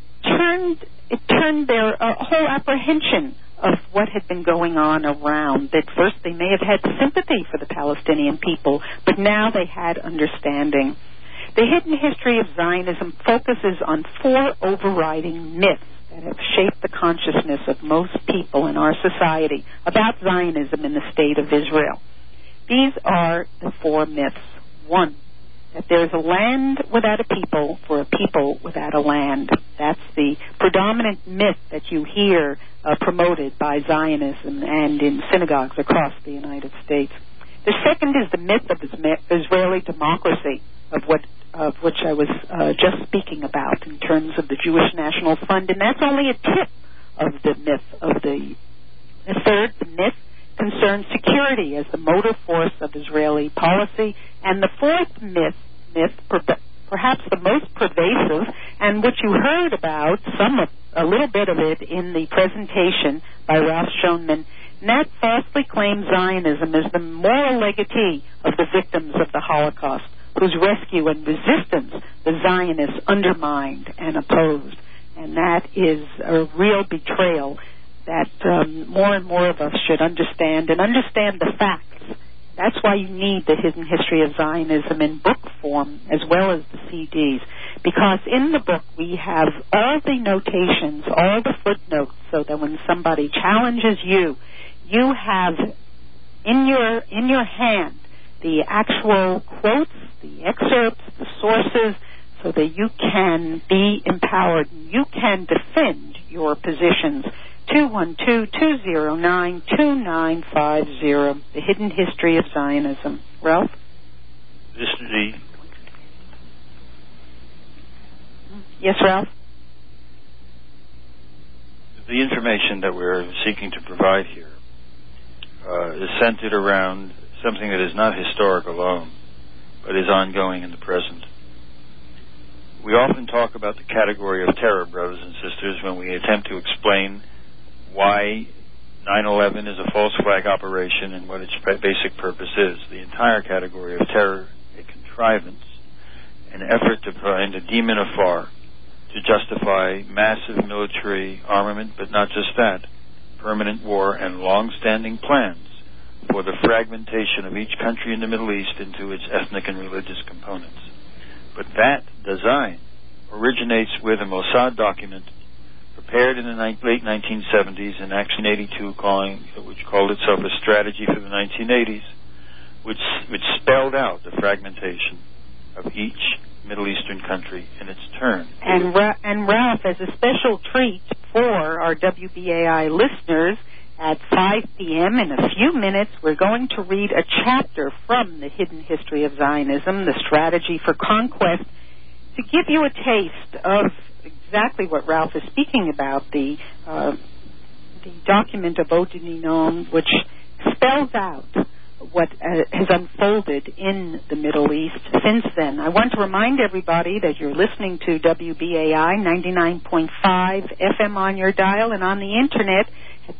turned their whole apprehension of what had been going on around. That first they may have had sympathy for the Palestinian people, but now they had understanding. The Hidden History of Zionism focuses on 4 overriding myths that have shaped the consciousness of most people in our society about Zionism in the State of Israel. These are the 4 myths. 1, that there is a land without a people for a people without a land. That's the predominant myth that you hear promoted by Zionism and in synagogues across the United States. The second is the myth of Israeli democracy, of which I was just speaking about in terms of the Jewish National Fund, and that's only a tip of the myth of the third. The myth concerns security as the motive force of Israeli policy, and the fourth myth, perhaps the most pervasive, and which you heard about a little bit of it in the presentation by Ralph Schoenman, and that falsely claims Zionism as the moral legatee of the victims of the Holocaust, whose rescue and resistance the Zionists undermined and opposed. And that is a real betrayal that more and more of us should understand, and understand the facts. That's why you need the Hidden History of Zionism in book form as well as the CDs, because in the book we have all the notations, all the footnotes, so that when somebody challenges you, you have in your hand the actual quotes, the excerpts, the sources, so that you can be empowered. You can defend your positions. 212-209-2950, The Hidden History of Zionism. Ralph? Yes, Ralph? The information that we're seeking to provide here is centered around something that is not historic alone, but is ongoing in the present. We often talk about the category of terror, brothers and sisters, when we attempt to explain why 9/11 is a false flag operation and what its basic purpose is. The entire category of terror, a contrivance, an effort to find a demon afar, to justify massive military armament, but not just that, permanent war and long-standing plans for the fragmentation of each country in the Middle East into its ethnic and religious components. But that design originates with a Mossad document prepared in the late 1970s and Action 82, which called itself a strategy for the 1980s, which spelled out the fragmentation of each Middle Eastern country in its turn. And Ralph, as a special treat for our WBAI listeners, at 5 p.m. in a few minutes, we're going to read a chapter from The Hidden History of Zionism, The Strategy for Conquest, to give you a taste of exactly what Ralph is speaking about, the document of Oded Yinon, which spells out what has unfolded in the Middle East since then. I want to remind everybody that you're listening to WBAI 99.5 FM on your dial and on the Internet at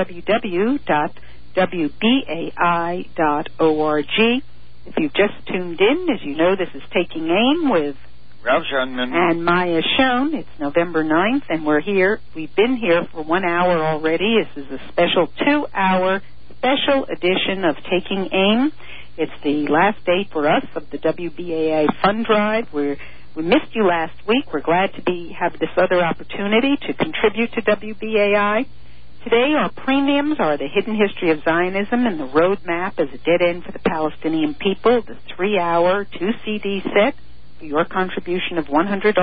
www.wbai.org. If you've just tuned in, as you know, this is Taking Aim with Ralph Schoenman and Maya Schoen. It's November 9th, and we're here. We've been here for 1 hour already. This is a special 2-hour special edition of Taking Aim. It's the last day for us of the WBAI Fund Drive. We missed you last week. We're glad to have this other opportunity to contribute to WBAI. Today, our premiums are The Hidden History of Zionism and the Roadmap as a Dead End for the Palestinian People, the 3-hour 2-CD set for your contribution of $100,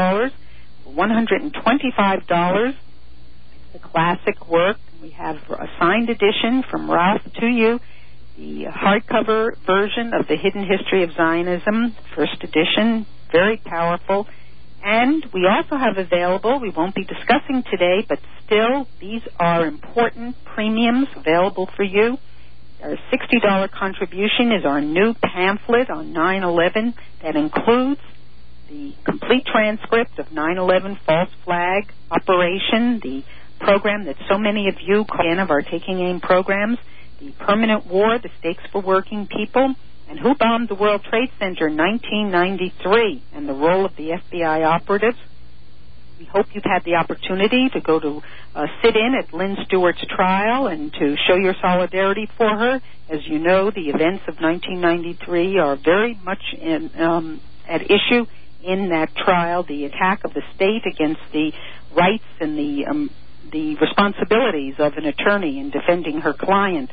$125. It's the classic work. We have a signed edition from Ralph to you, the hardcover version of The Hidden History of Zionism, first edition, very powerful. And we also have available, we won't be discussing today, but still, these are important premiums available for you. Our $60 contribution is our new pamphlet on 9/11 that includes the complete transcript of 9/11 false flag operation, the program that so many of you call in of our Taking Aim programs, the Permanent War, the Stakes for Working People, and Who Bombed the World Trade Center in 1993, and the role of the FBI operatives. We hope you've had the opportunity to go to sit in at Lynn Stewart's trial and to show your solidarity for her. As you know, the events of 1993 are very much at issue in that trial, the attack of the state against the rights and the responsibilities of an attorney in defending her client.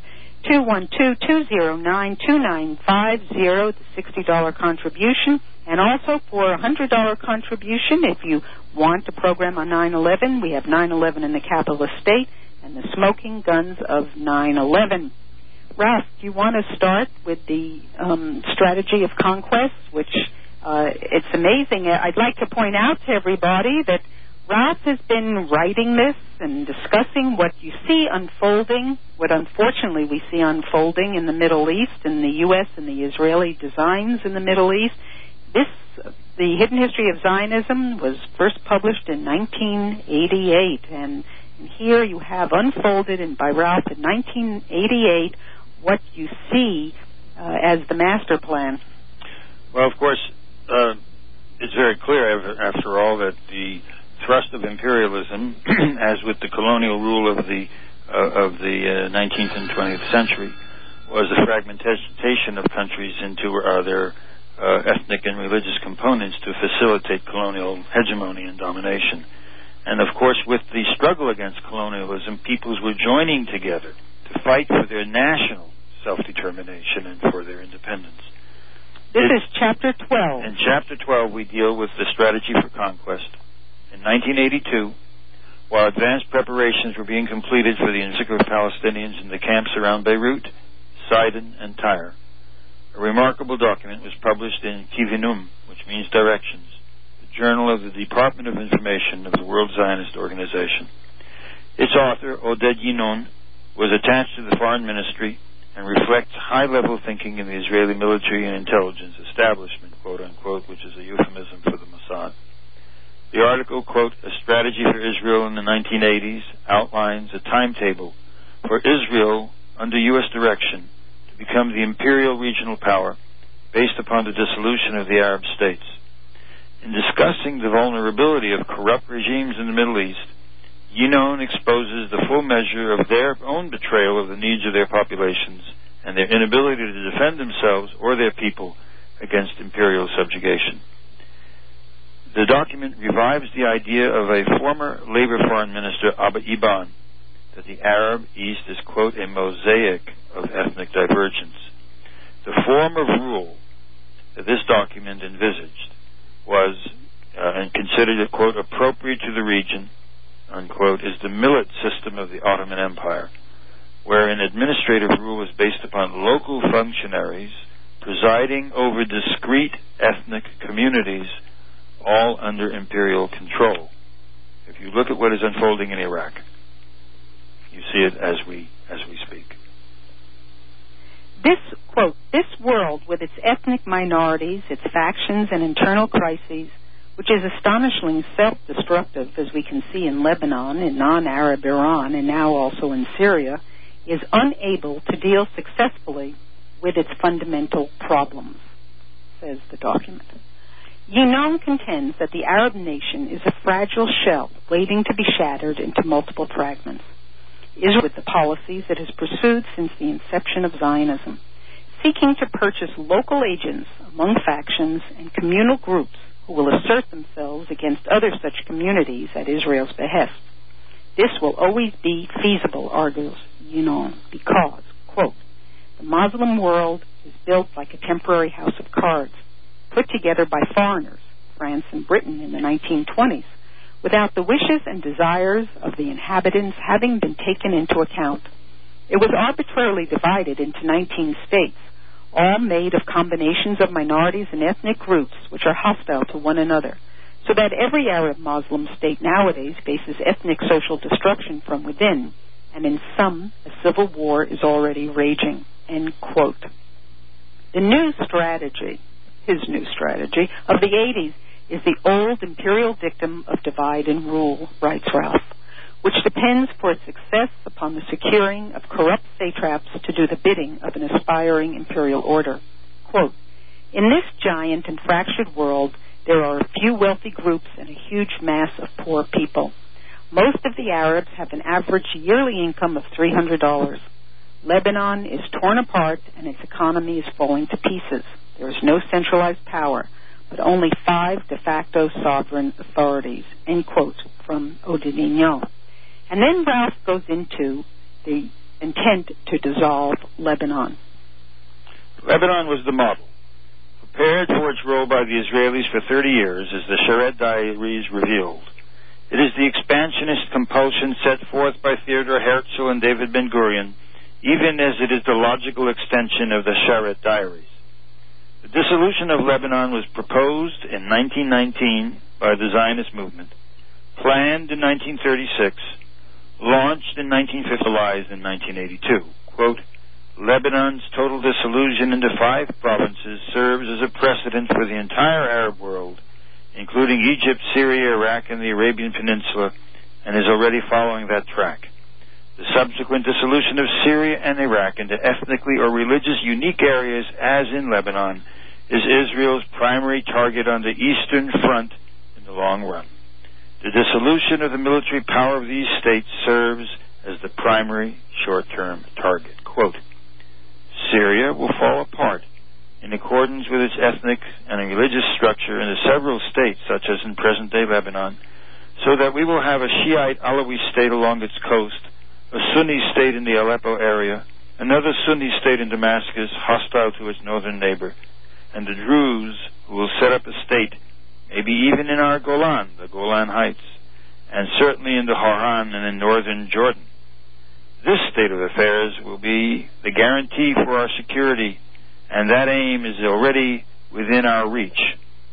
212-209-2950, the $60 contribution. And also for a $100 contribution, if you want a program on 9/11, we have 9/11 in the capital estate and the smoking guns of 9/11. Ralph, do you want to start with the strategy of conquest, which it's amazing. I'd like to point out to everybody that Ralph has been writing this and discussing what you see unfolding, what unfortunately we see unfolding in the Middle East, in the U.S. and the Israeli designs in the Middle East. The Hidden History of Zionism was first published in 1988, and here you have unfolded by Ralph in 1988 what you see as the master plan. Well, of course, it's very clear, after all, that the thrust of imperialism, as with the colonial rule of the 19th and 20th century, was the fragmentation of countries into their ethnic and religious components to facilitate colonial hegemony and domination. And, of course, with the struggle against colonialism, peoples were joining together to fight for their national self-determination and for their independence. This is Chapter 12. In Chapter 12, we deal with the strategy for conquest. In 1982, while advanced preparations were being completed for the massacre of Palestinians in the camps around Beirut, Sidon, and Tyre, a remarkable document was published in Kivinum, which means directions, the Journal of the Department of Information of the World Zionist Organization. Its author, Oded Yinon, was attached to the Foreign Ministry and reflects high-level thinking in the Israeli military and intelligence establishment, quote-unquote, which is a euphemism for the Mossad. The article, quote, A Strategy for Israel in the 1980s, outlines a timetable for Israel under U.S. direction to become the imperial regional power based upon the dissolution of the Arab states. In discussing the vulnerability of corrupt regimes in the Middle East, Yinon exposes the full measure of their own betrayal of the needs of their populations and their inability to defend themselves or their people against imperial subjugation. The document revives the idea of a former Labor Foreign Minister, Abba Eban, that the Arab East is, quote, a mosaic of ethnic divergence. The form of rule that this document envisaged was and considered, quote, appropriate to the region, unquote, is the millet system of the Ottoman Empire, wherein administrative rule was based upon local functionaries presiding over discrete ethnic communities, all under imperial control. If you look at what is unfolding in Iraq, you see it as we speak. This, quote, this world with its ethnic minorities, its factions and internal crises, which is astonishingly self-destructive, as we can see in Lebanon, in non-Arab Iran, and now also in Syria, is unable to deal successfully with its fundamental problems, says the document. Yinon contends that the Arab nation is a fragile shell waiting to be shattered into multiple fragments. Israel, with the policies it has pursued since the inception of Zionism, seeking to purchase local agents among factions and communal groups who will assert themselves against other such communities at Israel's behest. This will always be feasible, argues Yinon, because, quote, the Muslim world is built like a temporary house of cards, put together by foreigners, France and Britain in the 1920s, without the wishes and desires of the inhabitants having been taken into account. It was arbitrarily divided into 19 states, all made of combinations of minorities and ethnic groups which are hostile to one another, so that every Arab Muslim state nowadays faces ethnic social destruction from within, and in some, a civil war is already raging, end quote. The new strategy, his new strategy, of the 80s is the old imperial dictum of divide and rule, writes Ralph, which depends for its success upon the securing of corrupt satraps to do the bidding of an aspiring imperial order. Quote, in this giant and fractured world, there are a few wealthy groups and a huge mass of poor people. Most of the Arabs have an average yearly income of $300. Lebanon is torn apart and its economy is falling to pieces. There is no centralized power, but only 5 de facto sovereign authorities, end quote, from Oded Yinon. And then Ralph goes into the intent to dissolve Lebanon. Lebanon was the model, prepared for its role by the Israelis for 30 years, as the Sharet Diaries revealed. It is the expansionist compulsion set forth by Theodor Herzl and David Ben-Gurion, even as it is the logical extension of the Sharet Diaries. The dissolution of Lebanon was proposed in 1919 by the Zionist movement, planned in 1936, launched in 1950, finalized in 1982. Quote, Lebanon's total dissolution into 5 provinces serves as a precedent for the entire Arab world, including Egypt, Syria, Iraq, and the Arabian Peninsula, and is already following that track. The subsequent dissolution of Syria and Iraq into ethnically or religious unique areas, as in Lebanon, is Israel's primary target on the Eastern Front in the long run. The dissolution of the military power of these states serves as the primary short-term target. Quote, Syria will fall apart in accordance with its ethnic and religious structure into several states, such as in present-day Lebanon, so that we will have a Shiite Alawi state along its coast, a Sunni state in the Aleppo area, another Sunni state in Damascus, hostile to its northern neighbor, and the Druze, who will set up a state, maybe even in our Golan, the Golan Heights, and certainly in the Hauran and in northern Jordan. This state of affairs will be the guarantee for our security, and that aim is already within our reach.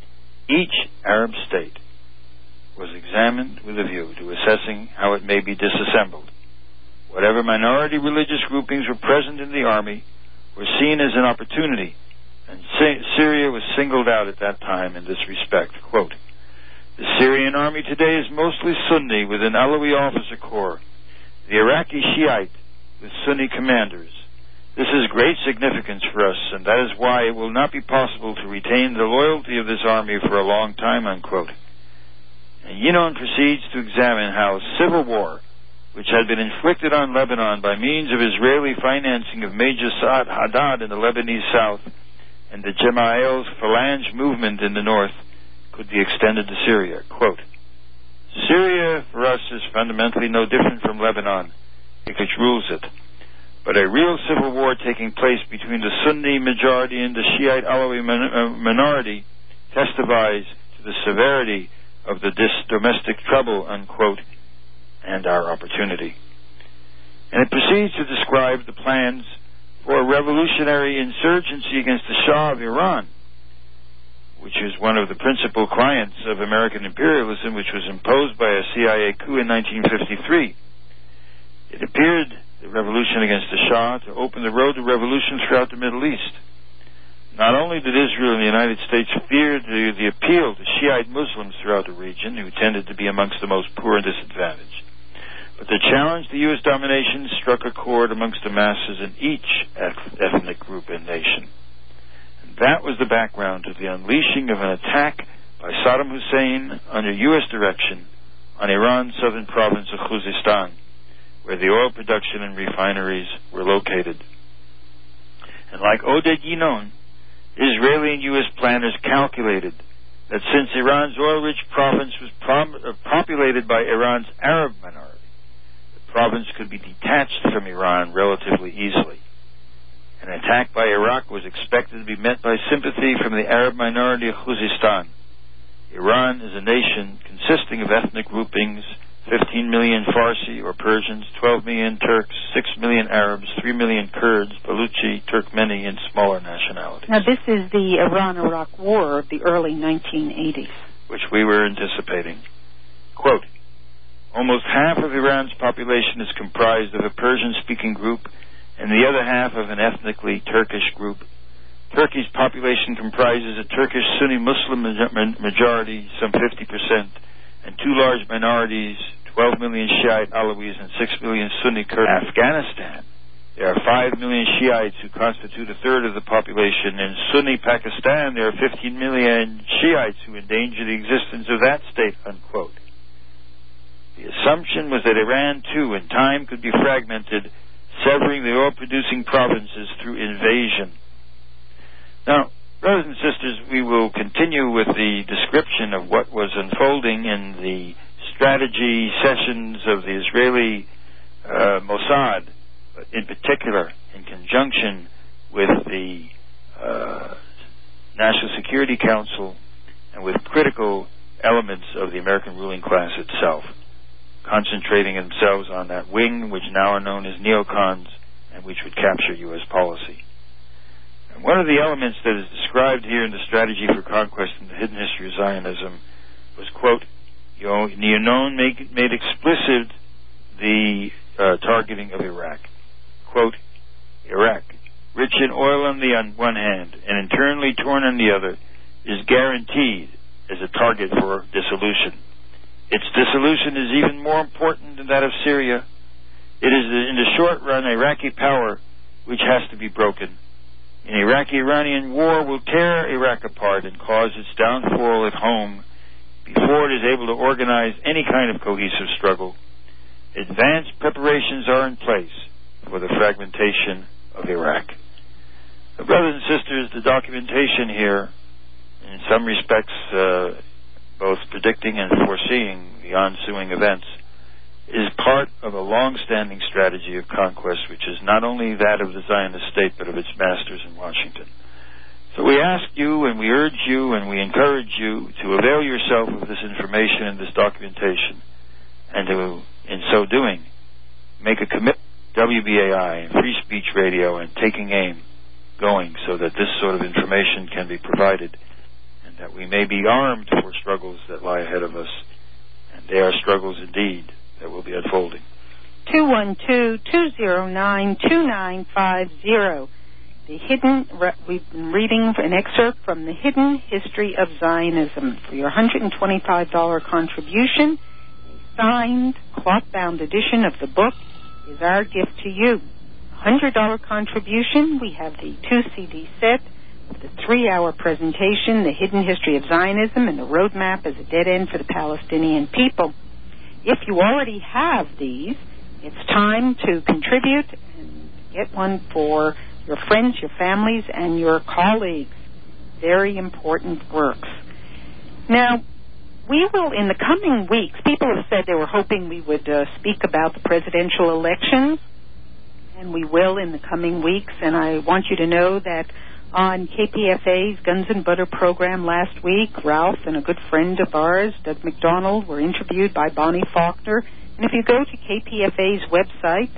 Each Arab state was examined with a view to assessing how it may be disassembled. Whatever minority religious groupings were present in the army were seen as an opportunity, and Syria was singled out at that time in this respect. Quote, the Syrian army today is mostly Sunni with an Alawi officer corps, the Iraqi Shiite with Sunni commanders. This is great significance for us, and that is why it will not be possible to retain the loyalty of this army for a long time, unquote. And Yinon proceeds to examine how civil war, which had been inflicted on Lebanon by means of Israeli financing of Major Saad Haddad in the Lebanese south and the Jemail's Phalange movement in the north, could be extended to Syria. Quote, Syria, for us, is fundamentally no different from Lebanon, which rules it. But a real civil war taking place between the Sunni majority and the Shiite Alawi minority testifies to the severity of this domestic trouble, unquote, and our opportunity. And it proceeds to describe the plans for a revolutionary insurgency against the Shah of Iran, which is one of the principal clients of American imperialism, which was imposed by a CIA coup in 1953. It appeared, the revolution against the Shah, to open the road to revolution throughout the Middle East. Not only did Israel and the United States fear the appeal to Shiite Muslims throughout the region, who tended to be amongst the most poor and disadvantaged, but the challenge to U.S. domination struck a chord amongst the masses in each ethnic group and nation. And that was the background to the unleashing of an attack by Saddam Hussein under U.S. direction on Iran's southern province of Khuzestan, where the oil production and refineries were located. And like Oded Yinon, Israeli and U.S. planners calculated that since Iran's oil-rich province was populated by Iran's Arab minority, the province could be detached from Iran relatively easily. An attack by Iraq was expected to be met by sympathy from the Arab minority of Khuzestan. Iran is a nation consisting of ethnic groupings: 15 million Farsi or Persians, 12 million Turks, 6 million Arabs, 3 million Kurds, Baluchi, Turkmeni, and smaller nationalities. Now, this is the Iran-Iraq War of the early 1980s, which we were anticipating. Quote, almost half of Iran's population is comprised of a Persian-speaking group and the other half of an ethnically Turkish group. Turkey's population comprises a Turkish Sunni Muslim majority, some 50%, and two large minorities, 12 million Shiite Alawis and 6 million Sunni Kurds. In Afghanistan, there are 5 million Shiites who constitute a third of the population. In Sunni Pakistan, there are 15 million Shiites who endanger the existence of that state, unquote. The assumption was that Iran, too, in time could be fragmented, severing the oil-producing provinces through invasion. Now, brothers and sisters, we will continue with the description of what was unfolding in the strategy sessions of the Israeli Mossad, in particular in conjunction with the National Security Council and with critical elements of the American ruling class itself, concentrating themselves on that wing which now are known as neocons and which would capture U.S. policy. And one of the elements that is described here in the Strategy for Conquest in the Hidden History of Zionism was, quote, Yinon made explicit the targeting of Iraq. Quote, Iraq, rich in oil on the one hand and internally torn on the other, is guaranteed as a target for dissolution. Its dissolution is even more important than that of Syria. It is, in the short run, Iraqi power which has to be broken. An Iraqi-Iranian war will tear Iraq apart and cause its downfall at home before it is able to organize any kind of cohesive struggle. Advanced preparations are in place for the fragmentation of Iraq. Brothers and sisters, the documentation here, in some respects, both predicting and foreseeing the ensuing events, is part of a long-standing strategy of conquest, which is not only that of the Zionist state, but of its masters in Washington. So we ask you, and we urge you, and we encourage you to avail yourself of this information and this documentation, and to, in so doing, make a commitment to WBAI and Free Speech Radio and Taking Aim going, so that this sort of information can be provided and that we may be armed for struggles that lie ahead of us. And they are struggles indeed that will be unfolding. 212-209-2950. We've been reading an excerpt from The Hidden History of Zionism. For your $125 contribution, a signed, cloth-bound edition of the book is our gift to you. $100 contribution, we have the 2-CD set of the 3-hour presentation, The Hidden History of Zionism and the Roadmap as a Dead End for the Palestinian People. If you already have these, it's time to contribute and get one for your friends, your families, and your colleagues. Very important works. Now, we will, in the coming weeks, people have said they were hoping we would speak about the presidential elections, and we will in the coming weeks. And I want you to know that on KPFA's Guns and Butter program last week, Ralph and a good friend of ours, Doug McDonald, were interviewed by Bonnie Faulkner. And if you go to KPFA's website,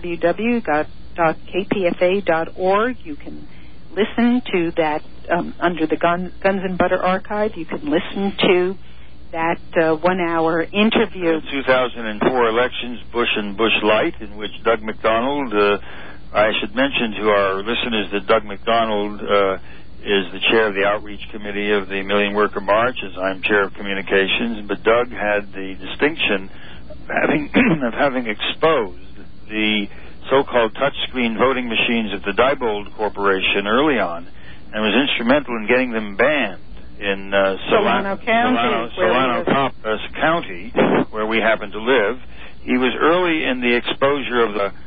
www.kpfa.org, you can listen to that under the Guns and Butter archive. You can listen to that 1-hour interview. The 2004 elections, Bush and Bush Light, in which Doug McDonald, I should mention to our listeners that Doug McDonald is the chair of the outreach committee of the Million Worker March, as I'm chair of communications, but Doug had the distinction of having exposed the so-called touchscreen voting machines of the Diebold Corporation early on, and was instrumental in getting them banned in Solano County, where we happen to live. He was early in the exposure of the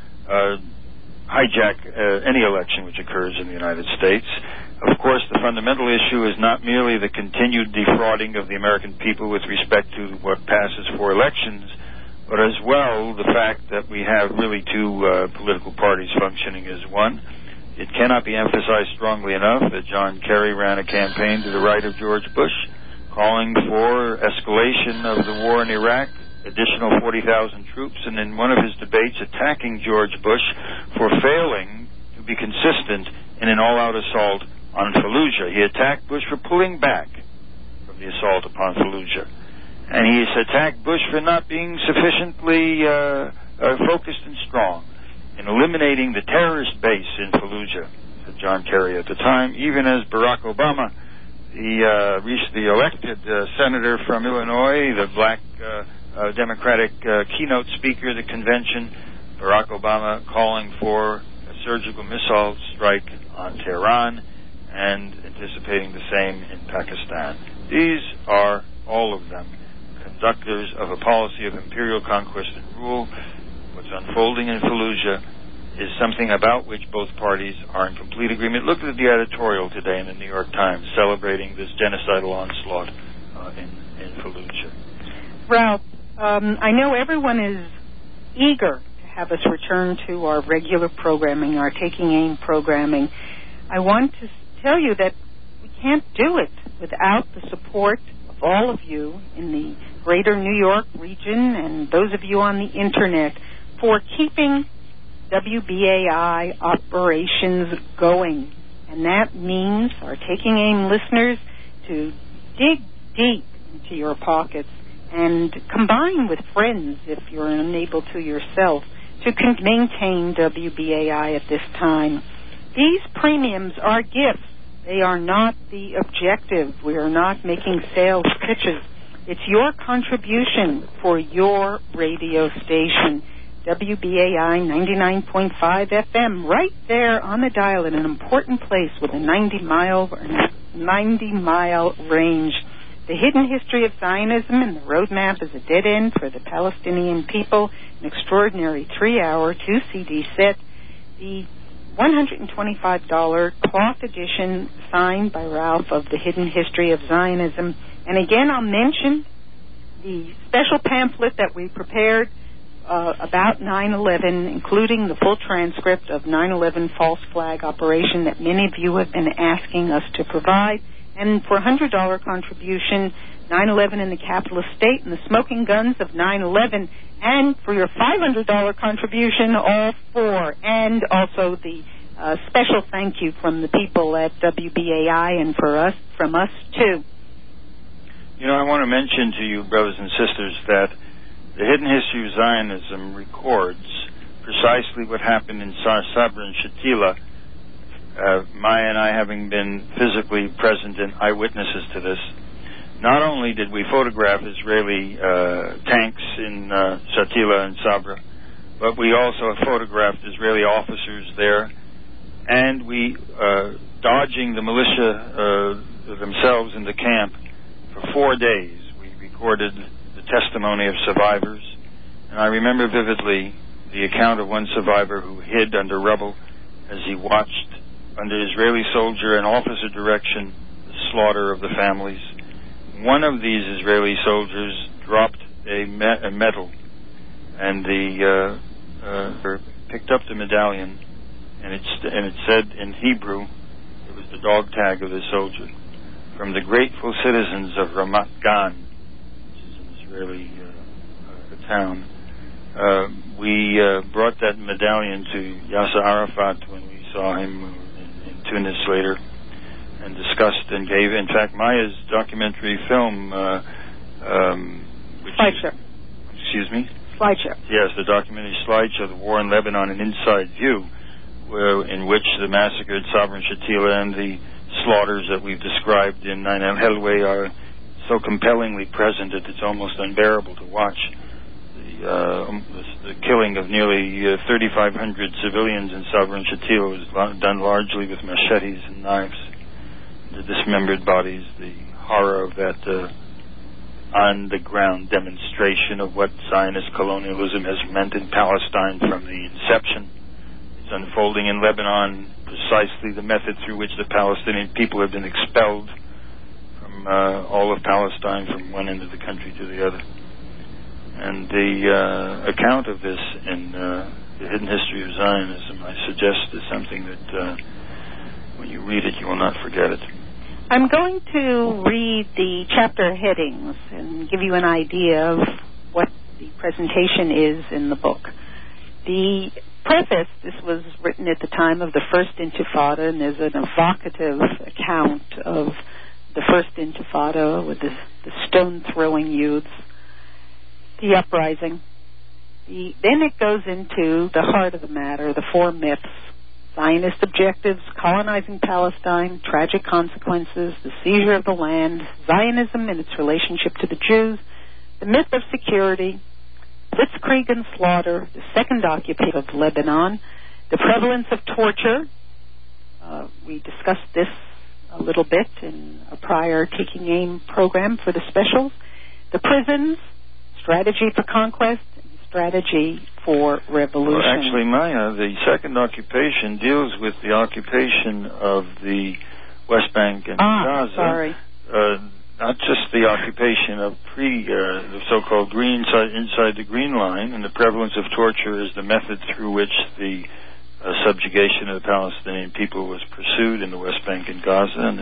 hijack any election which occurs in the United States. Of course, the fundamental issue is not merely the continued defrauding of the American people with respect to what passes for elections, but as well the fact that we have really two political parties functioning as one. It cannot be emphasized strongly enough that John Kerry ran a campaign to the right of George Bush, calling for escalation of the war in Iraq, additional 40,000 troops, and in one of his debates attacking George Bush for failing to be consistent in an all-out assault on Fallujah. He attacked Bush for pulling back from the assault upon Fallujah. And he attacked Bush for not being sufficiently focused and strong in eliminating the terrorist base in Fallujah, said John Kerry at the time, even as Barack Obama, the recently elected senator from Illinois, the black Democratic keynote speaker of the convention, Barack Obama, calling for a surgical missile strike on Tehran and anticipating the same in Pakistan. These are, all of them, conductors of a policy of imperial conquest and rule. What's unfolding in Fallujah is something about which both parties are in complete agreement. Look at the editorial today in the New York Times celebrating this genocidal onslaught in Fallujah. Ralph, I know everyone is eager to have us return to our regular programming, our Taking Aim programming. I want to tell you that we can't do it without the support of all of you in the greater New York region and those of you on the Internet for keeping WBAI operations going. And that means our Taking Aim listeners to dig deep into your pockets and combine with friends, if you're unable to yourself, to maintain WBAI at this time. These premiums are gifts. They are not the objective. We are not making sales pitches. It's your contribution for your radio station, WBAI 99.5 FM, right there on the dial in an important place with a 90-mile range. The Hidden History of Zionism and the Roadmap as a Dead End for the Palestinian People, an extraordinary 3-hour 2-CD set. The $125 cloth edition signed by Ralph of The Hidden History of Zionism. And again, I'll mention the special pamphlet that we prepared about 9/11, including the full transcript of 9/11 false flag operation that many of you have been asking us to provide. And for a $100 contribution, 9/11 in the capitalist state and the smoking guns of 9/11. And for your $500 contribution, all four. And also the special thank you from the people at WBAI and from us too. You know, I want to mention to you, brothers and sisters, that the Hidden History of Zionism records precisely what happened in Sabra and Shatila, Maya and I having been physically present and eyewitnesses to this. Not only did we photograph Israeli tanks in Shatila and Sabra, but we also photographed Israeli officers there, and we, dodging the militia themselves in the camp for 4 days, we recorded the testimony of survivors. And I remember vividly the account of one survivor who hid under rubble as he watched, under Israeli soldier and officer direction, the slaughter of the families. One of these Israeli soldiers dropped a medal, and the picked up the medallion, and it said in Hebrew, it was the dog tag of the soldier, from the grateful citizens of Ramat Gan, which is an Israeli town. We brought that medallion to Yasser Arafat when we saw him in Tunis later, and discussed and gave, in fact, Maya's documentary film, Slideshow. Excuse me? Slideshow. Yes, the documentary Slideshow, The War in Lebanon, An Inside View, in which the massacre at Sabra and Shatila and the slaughters that we've described in Nine El Helway are so compellingly present that it's almost unbearable to watch. The killing of nearly 3,500 civilians in Sabra and Shatila was done largely with machetes and knives. The dismembered bodies, the horror of that on-the-ground demonstration of what Zionist colonialism has meant in Palestine from the inception. It's unfolding in Lebanon, precisely the method through which the Palestinian people have been expelled from all of Palestine, from one end of the country to the other. And the account of this in The Hidden History of Zionism, I suggest, is something that when you read it, you will not forget it. I'm going to read the chapter headings and give you an idea of what the presentation is in the book. The preface, this was written at the time of the First Intifada, and there's an evocative account of the First Intifada with the stone-throwing youths, the uprising. Then it goes into the heart of the matter, the 4 myths: Zionist objectives, colonizing Palestine, tragic consequences, the seizure of the land, Zionism and its relationship to the Jews, the myth of security, blitzkrieg and slaughter, the second occupation of Lebanon, the prevalence of torture. We discussed this a little bit in a prior Taking Aim program for the specials. The prisons, strategy for conquest, and strategy for revolution. Well, actually, Maya, the second occupation deals with the occupation of the West Bank and Gaza. Sorry. Not just the occupation of the so-called green inside the Green Line, and the prevalence of torture is the method through which the subjugation of the Palestinian people was pursued in the West Bank and Gaza, and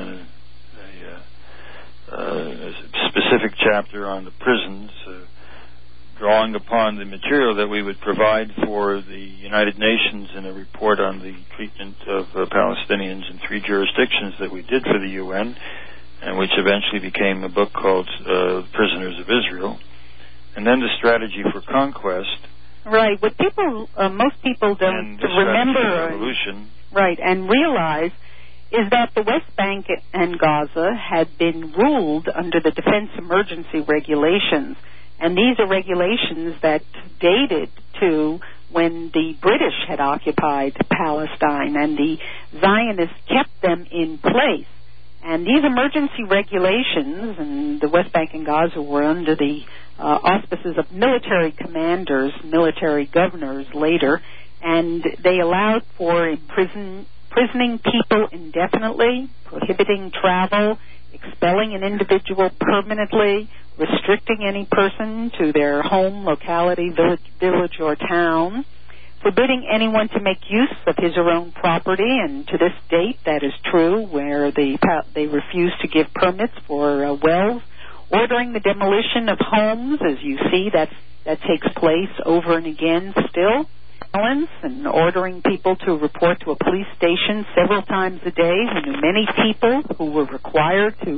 a specific chapter on the prisons, drawing upon the material that we would provide for the United Nations in a report on the treatment of Palestinians in 3 jurisdictions that we did for the UN, and which eventually became a book called Prisoners of Israel. And then the strategy for conquest. Right. What most people don't remember, revolution. Right, and realize is that the West Bank and Gaza had been ruled under the Defense Emergency Regulations. And these are regulations that dated to when the British had occupied Palestine, and the Zionists kept them in place. And these emergency regulations, and the West Bank and Gaza were under the auspices of military commanders, military governors later, and they allowed for imprisoning people indefinitely, prohibiting travel, expelling an individual permanently, restricting any person to their home, locality, village or town, forbidding anyone to make use of his or own property, and to this date that is true, where they refuse to give permits for wells, ordering the demolition of homes, as you see, that takes place over and again still, and ordering people to report to a police station several times a day. We knew many people who were required to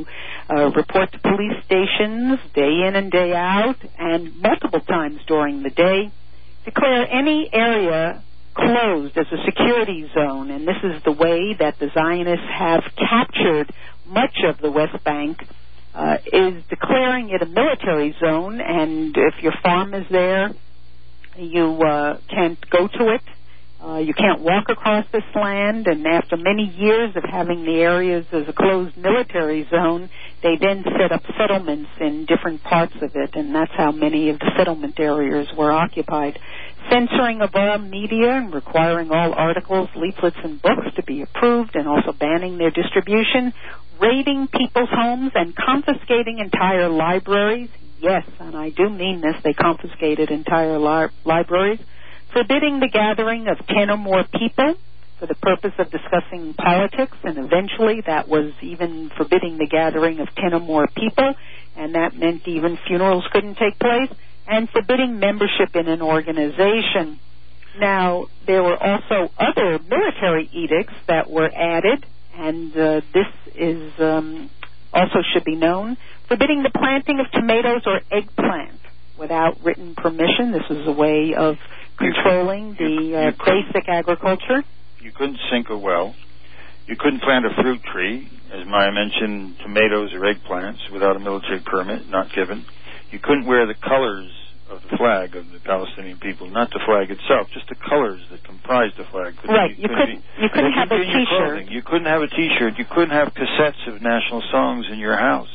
report to police stations day in and day out and multiple times during the day, declare any area closed as a security zone. And this is the way that the Zionists have captured much of the West Bank, is declaring it a military zone, and if your farm is there, you can't go to it. You can't walk across this land, and after many years of having the areas as a closed military zone, they then set up settlements in different parts of it, and that's how many of the settlement areas were occupied. Censoring of all media and requiring all articles, leaflets, and books to be approved, and also banning their distribution. Raiding people's homes and confiscating entire libraries. Yes, and I do mean this, they confiscated entire libraries. Forbidding the gathering of 10 or more people for the purpose of discussing politics, and eventually that was even forbidding the gathering of 10 or more people, and that meant even funerals couldn't take place, and forbidding membership in an organization. Now, there were also other military edicts that were added, and this is also should be known. Forbidding the planting of tomatoes or eggplant without written permission. This was a way of controlling the basic agriculture. You couldn't sink a well. You couldn't plant a fruit tree, as Maya mentioned, tomatoes or eggplants, without a military permit, not given. You couldn't wear the colors of the flag of the Palestinian people, not the flag itself, just the colors that comprised the flag. Right. You couldn't have a T-shirt. You couldn't have a T-shirt. You couldn't have cassettes of national songs in your house.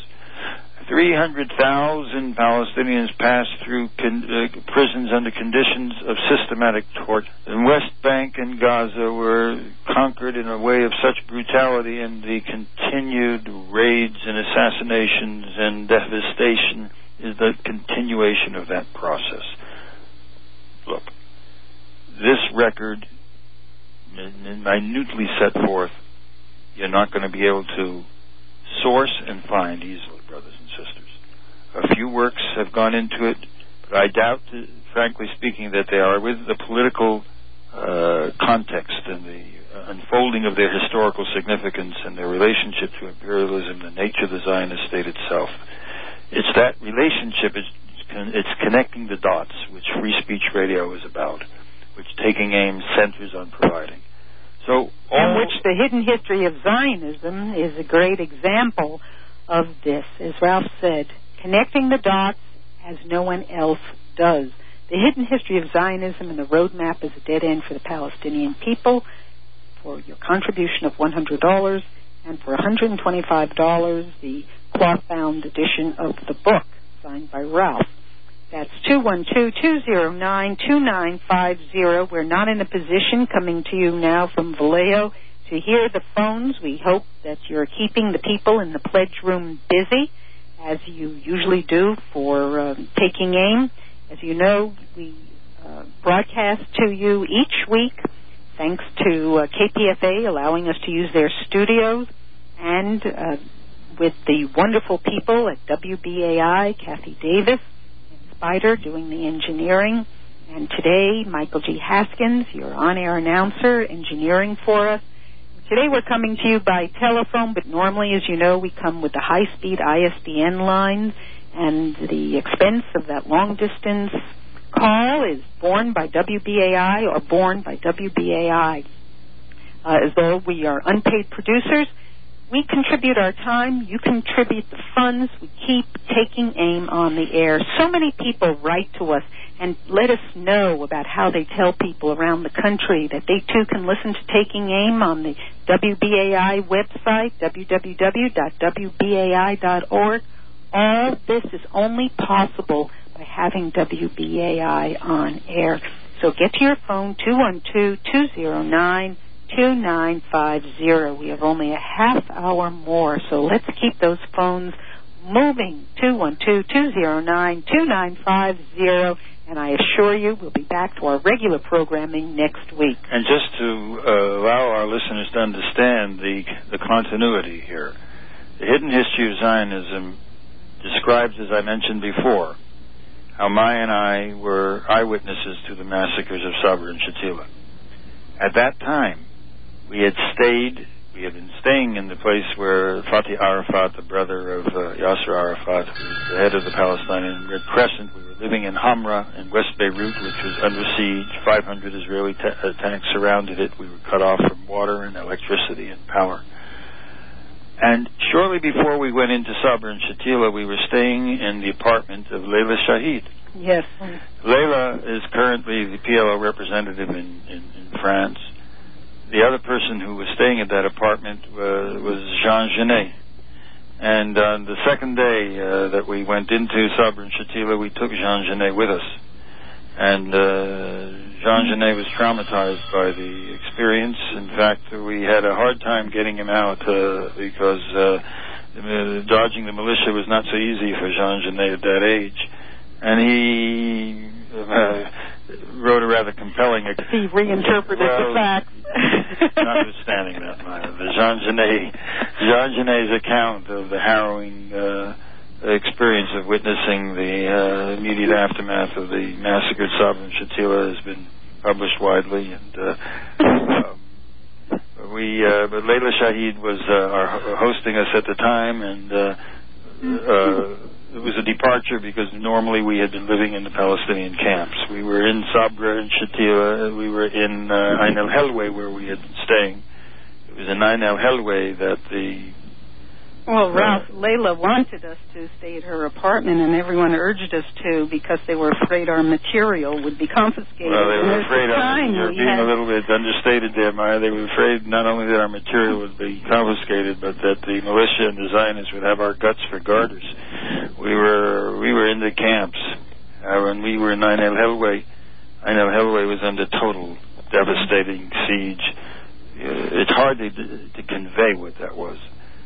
300,000 Palestinians passed through prisons under conditions of systematic torture. The West Bank and Gaza were conquered in a way of such brutality, and the continued raids and assassinations and devastation is the continuation of that process. Look, this record, minutely set forth, you're not going to be able to source and find easily, brothers and sisters. A few works have gone into it, but I doubt, frankly speaking, that they are with the political context and the unfolding of their historical significance and their relationship to imperialism, the nature of the Zionist state itself. It's that relationship, it's connecting the dots, which Free Speech Radio is about, which Taking Aim centers on providing. And which the hidden history of Zionism is a great example of this. As Ralph said, connecting the dots as no one else does. The hidden history of Zionism and the roadmap is a dead end for the Palestinian people. For your contribution of $100 and for $125, the cloth-bound edition of the book signed by Ralph. That's 212-209-2950. We're not in a position, coming to you now from Vallejo, to hear the phones. We hope that you're keeping the people in the pledge room busy, as you usually do for Taking Aim. As you know, we broadcast to you each week, thanks to KPFA allowing us to use their studios, and with the wonderful people at WBAI, Kathy Davis, Spider doing the engineering, and today Michael G. Haskins, your on-air announcer, engineering for us. Today we're coming to you by telephone, but normally, as you know, we come with the high-speed ISDN line, and the expense of that long-distance call is borne by WBAI or borne by WBAI. As though we are unpaid producers, we contribute our time, you contribute the funds, we keep Taking Aim on the air. So many people write to us and let us know about how they tell people around the country that they too can listen to Taking Aim on the WBAI website, www.wbai.org. All this is only possible by having WBAI on air. So get to your phone, 212-209-2950. We have only a half hour more, so let's keep those phones moving. 212-209-2950, and I assure you we'll be back to our regular programming next week. And just to allow our listeners to understand the continuity here, the hidden history of Zionism describes, as I mentioned before, how Maya and I were eyewitnesses to the massacres of Sabra and Shatila. At that time, we we had been staying in the place where Fatih Arafat, the brother of Yasser Arafat, who was the head of the Palestinian Red Crescent. We were living in Hamra in West Beirut, which was under siege. 500 Israeli tanks surrounded it. We were cut off from water and electricity and power. And shortly before we went into Sabra and Shatila, we were staying in the apartment of Leila Shahid. Yes. Leila is currently the PLO representative in France. The other person who was staying at that apartment was Jean Genet. And on the second day that we went into Sabra and Shatila, we took Jean Genet with us. And Jean Genet was traumatized by the experience. In fact, we had a hard time getting him out because dodging the militia was not so easy for Jean Genet at that age. And he wrote a rather compelling... He reinterpreted the facts. Notwithstanding that, Jean Genet's account of the harrowing experience of witnessing the immediate aftermath of the massacre at Sabra and Shatila has been published widely, and but Leila Shahid was hosting us at the time, and it was a departure because normally we had been living in the Palestinian camps. We were in Sabra and Shatila. We were in Ain el-Helwe where we had been staying. It was in Ain el-Helwe that the... Well, Ralph, Leila wanted us to stay at her apartment, and everyone urged us to because they were afraid our material would be confiscated. Well, they were afraid you're being a little bit understated there, Maya. They were afraid not only that our material would be confiscated, but that the militia and the Zionists would have our guts for garters. We were in the camps. When we were in Ain el-Helwe was under total, devastating siege. It's hard to convey what that was.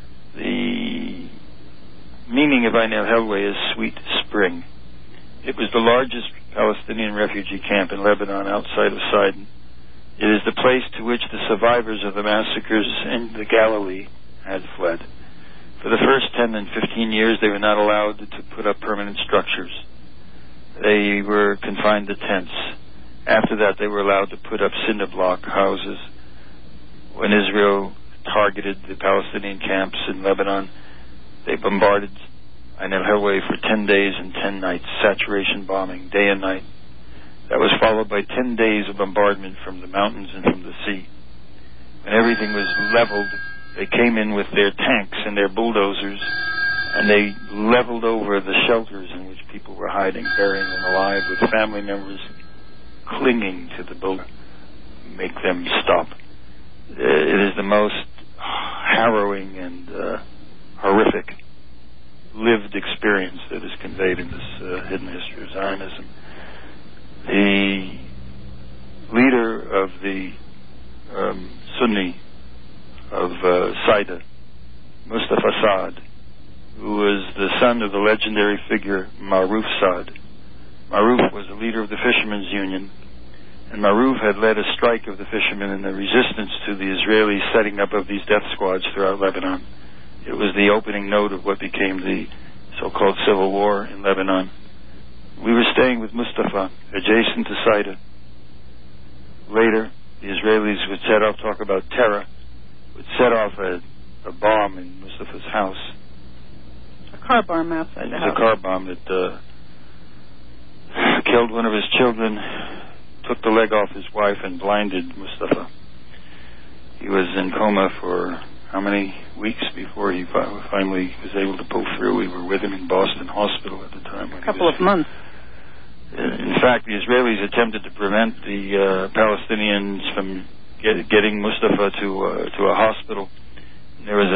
The meaning of Ain el-Helwe is sweet spring. It was the largest Palestinian refugee camp in Lebanon outside of Sidon. It is the place to which the survivors of the massacres in the Galilee had fled. For the first 10 and 15 years, they were not allowed to put up permanent structures. They were confined to tents. After that, they were allowed to put up cinder block houses. When Israel targeted the Palestinian camps in Lebanon, they bombarded Ain el-Helwe for 10 days and 10 nights, saturation bombing, day and night. That was followed by 10 days of bombardment from the mountains and from the sea. When everything was leveled, they came in with their tanks and their bulldozers, and they leveled over the shelters in which people were hiding, burying them alive, with family members clinging to the building, make them stop. It is the most harrowing and horrific lived experience that is conveyed in this hidden history of Zionism. The leader of the Sunni of Saida, Mustafa Saad, who was the son of the legendary figure Maruf Saad. Maruf was the leader of the Fishermen's Union, and Maruf had led a strike of the fishermen in the resistance to the Israeli setting up of these death squads throughout Lebanon. It was the opening note of what became the so-called civil war in Lebanon. We were staying with Mustafa, adjacent to Saida. Later, the Israelis would set off, talk about terror, would set off a bomb in Mustafa's house. A car bomb outside the house. A car bomb that killed one of his children, took the leg off his wife, and blinded Mustafa. He was in coma for how many weeks before he finally was able to pull through. We were with him in Boston Hospital at the time. A couple of months. In fact, the Israelis attempted to prevent the Palestinians from getting Mustafa to a hospital. There was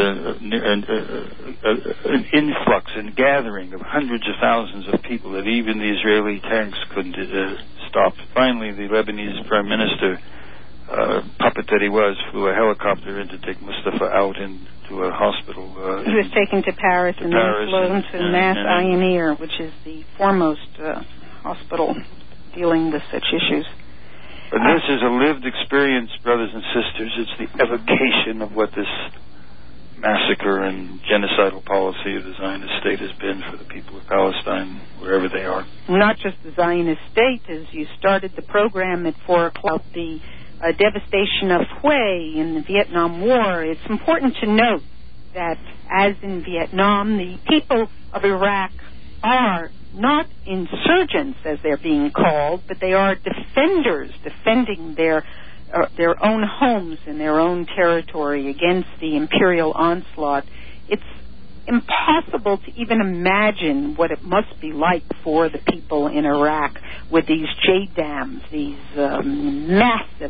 an influx and gathering of hundreds of thousands of people that even the Israeli tanks couldn't stop. Finally, the Lebanese prime minister, puppet that he was, flew a helicopter in to take Mustafa out into a hospital. He was taken to Paris and then flown to Mass Ayin Ir, which is the foremost hospital dealing with such issues. But this is a lived experience, brothers and sisters. It's the evocation of what this massacre and genocidal policy of the Zionist state has been for the people of Palestine, wherever they are. Not just the Zionist state. As you started the program at 4 o'clock, the devastation of Hue in the Vietnam War, it's important to note that, as in Vietnam, the people of Iraq are not insurgents, as they're being called, but they are defenders, defending their own homes and their own territory against the imperial onslaught. It's impossible to even imagine what it must be like for the people in Iraq with these JDAMs, these massive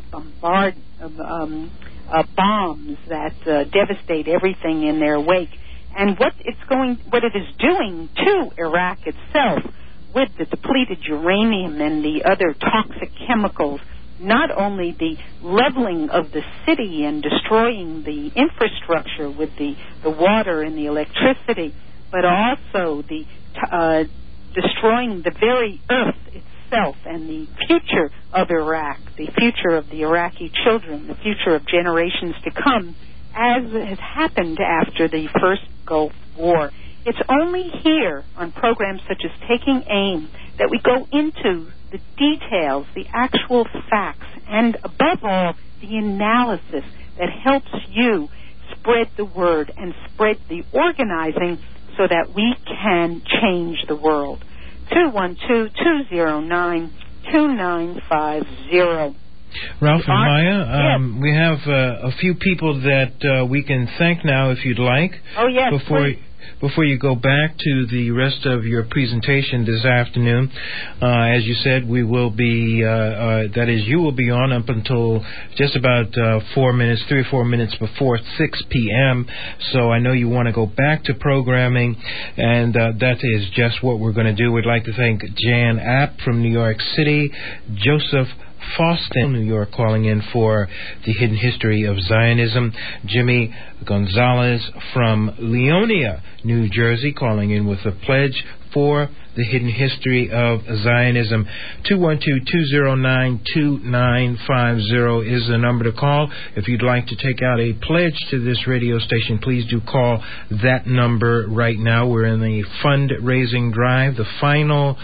bombs that devastate everything in their wake. And what it is doing to Iraq itself with the depleted uranium and the other toxic chemicals, not only the leveling of the city and destroying the infrastructure with the water and the electricity, but also the destroying the very earth itself and the future of Iraq, the future of the Iraqi children, the future of generations to come, as has happened after the first Gulf War. It's only here on programs such as Taking Aim that we go into the details, the actual facts, and above all, the analysis that helps you spread the word and spread the organizing so that we can change the world. 212-209-2950. Ralph and Maya, we have a few people that we can thank now, if you'd like. Oh, yes, Before you go back to the rest of your presentation this afternoon, as you said, we will be, you will be on up until just about 3 or 4 minutes before 6 p.m. So I know you want to go back to programming, and that is just what we're going to do. We'd like to thank Jan App from New York City, Joseph Faustin, New York, calling in for the Hidden History of Zionism. Jimmy Gonzalez from Leonia, New Jersey, calling in with a pledge for the Hidden History of Zionism. 212-209-2950 is the number to call. If you'd like to take out a pledge to this radio station, please do call that number right now. We're in the fundraising drive, the final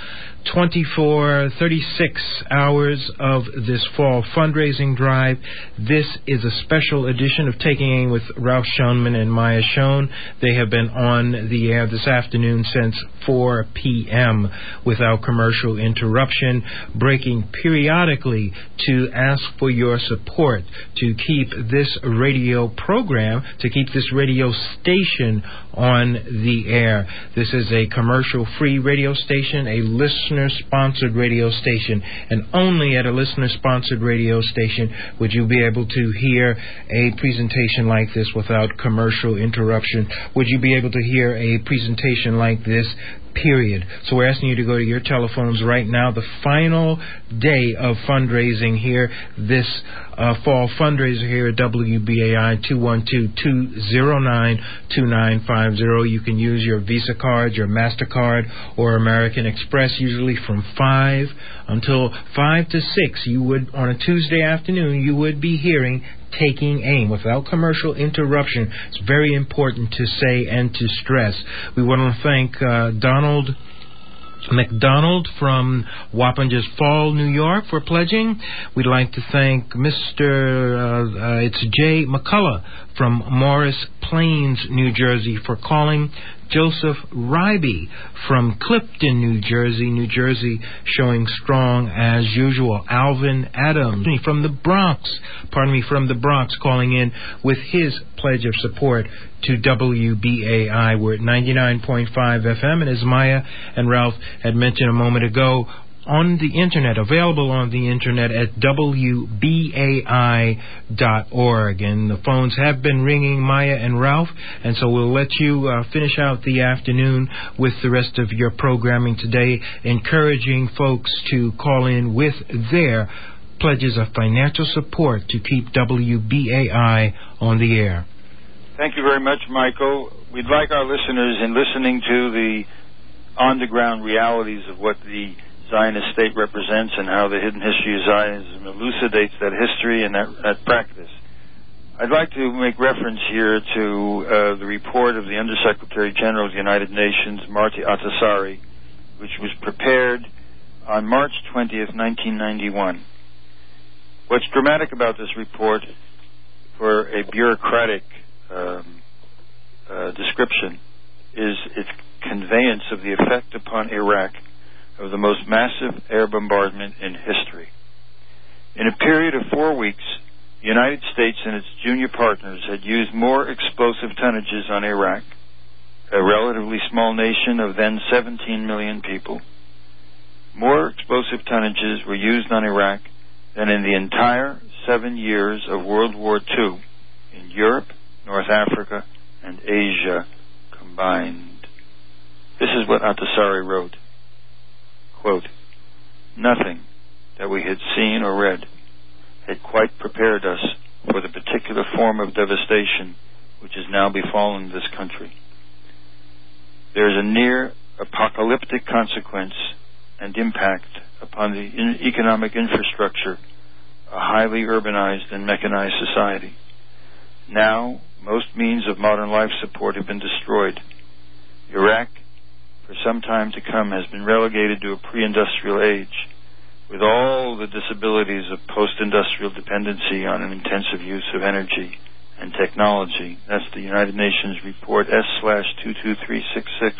36 hours of this fall fundraising drive. This is a special edition of Taking Aim with Ralph Schoenman and Maya Schoen. They have been on the air this afternoon since 4 p.m. without commercial interruption, breaking periodically to ask for your support to keep this radio program, to keep this radio station on the air. This is a commercial-free radio station, a listener-sponsored radio station, and only at a listener-sponsored radio station would you be able to hear a presentation like this without commercial interruption. Would you be able to hear a presentation like this, period. So we're asking you to go to your telephones right now. The final day of fundraising here, this fall fundraiser here at WBAI, 212-209-2950. You can use your Visa card, your MasterCard, or American Express, usually from 5 until 5 to 6. You would, on a Tuesday afternoon, you would be hearing Taking Aim without commercial interruption. It's very important to say and to stress. We want to thank Donald McDonald from Wappingers Fall, New York, for pledging. We'd like to thank it's Jay McCullough from Morris Plains, New Jersey, for calling. Joseph Ryby from Clifton, New Jersey, showing strong as usual. Alvin Adams from the Bronx, calling in with his pledge of support to WBAI. We're at 99.5 FM, and as Maya and Ralph had mentioned a moment ago, on the Internet, available on the Internet at WBAI.org. And the phones have been ringing, Maya and Ralph, and so we'll let you finish out the afternoon with the rest of your programming today, encouraging folks to call in with their pledges of financial support to keep WBAI on the air. Thank you very much, Michael. We'd like our listeners, in listening to the on-the-ground realities of what the Zionist state represents and how the hidden history of Zionism elucidates that history and that practice. I'd like to make reference here to the report of the Undersecretary General of the United Nations, Marty Ahtisaari, which was prepared on March 20th, 1991. What's dramatic about this report, for a bureaucratic description, is its conveyance of the effect upon Iraq of the most massive air bombardment in history. In a period of 4 weeks, the United States and its junior partners had used more explosive tonnages on Iraq, a relatively small nation of then 17 million people. More explosive tonnages were used on Iraq than in the entire 7 years of World War II in Europe, North Africa, and Asia combined. This is what Ahtisaari wrote. Quote, "Nothing that we had seen or read had quite prepared us for the particular form of devastation which has now befallen this country. There is a near apocalyptic consequence and impact upon the economic infrastructure, a highly urbanized and mechanized society. Now, most means of modern life support have been destroyed. Iraq, for some time to come, has been relegated to a pre-industrial age, with all the disabilities of post-industrial dependency on an intensive use of energy and technology." That's the United Nations report S/22366.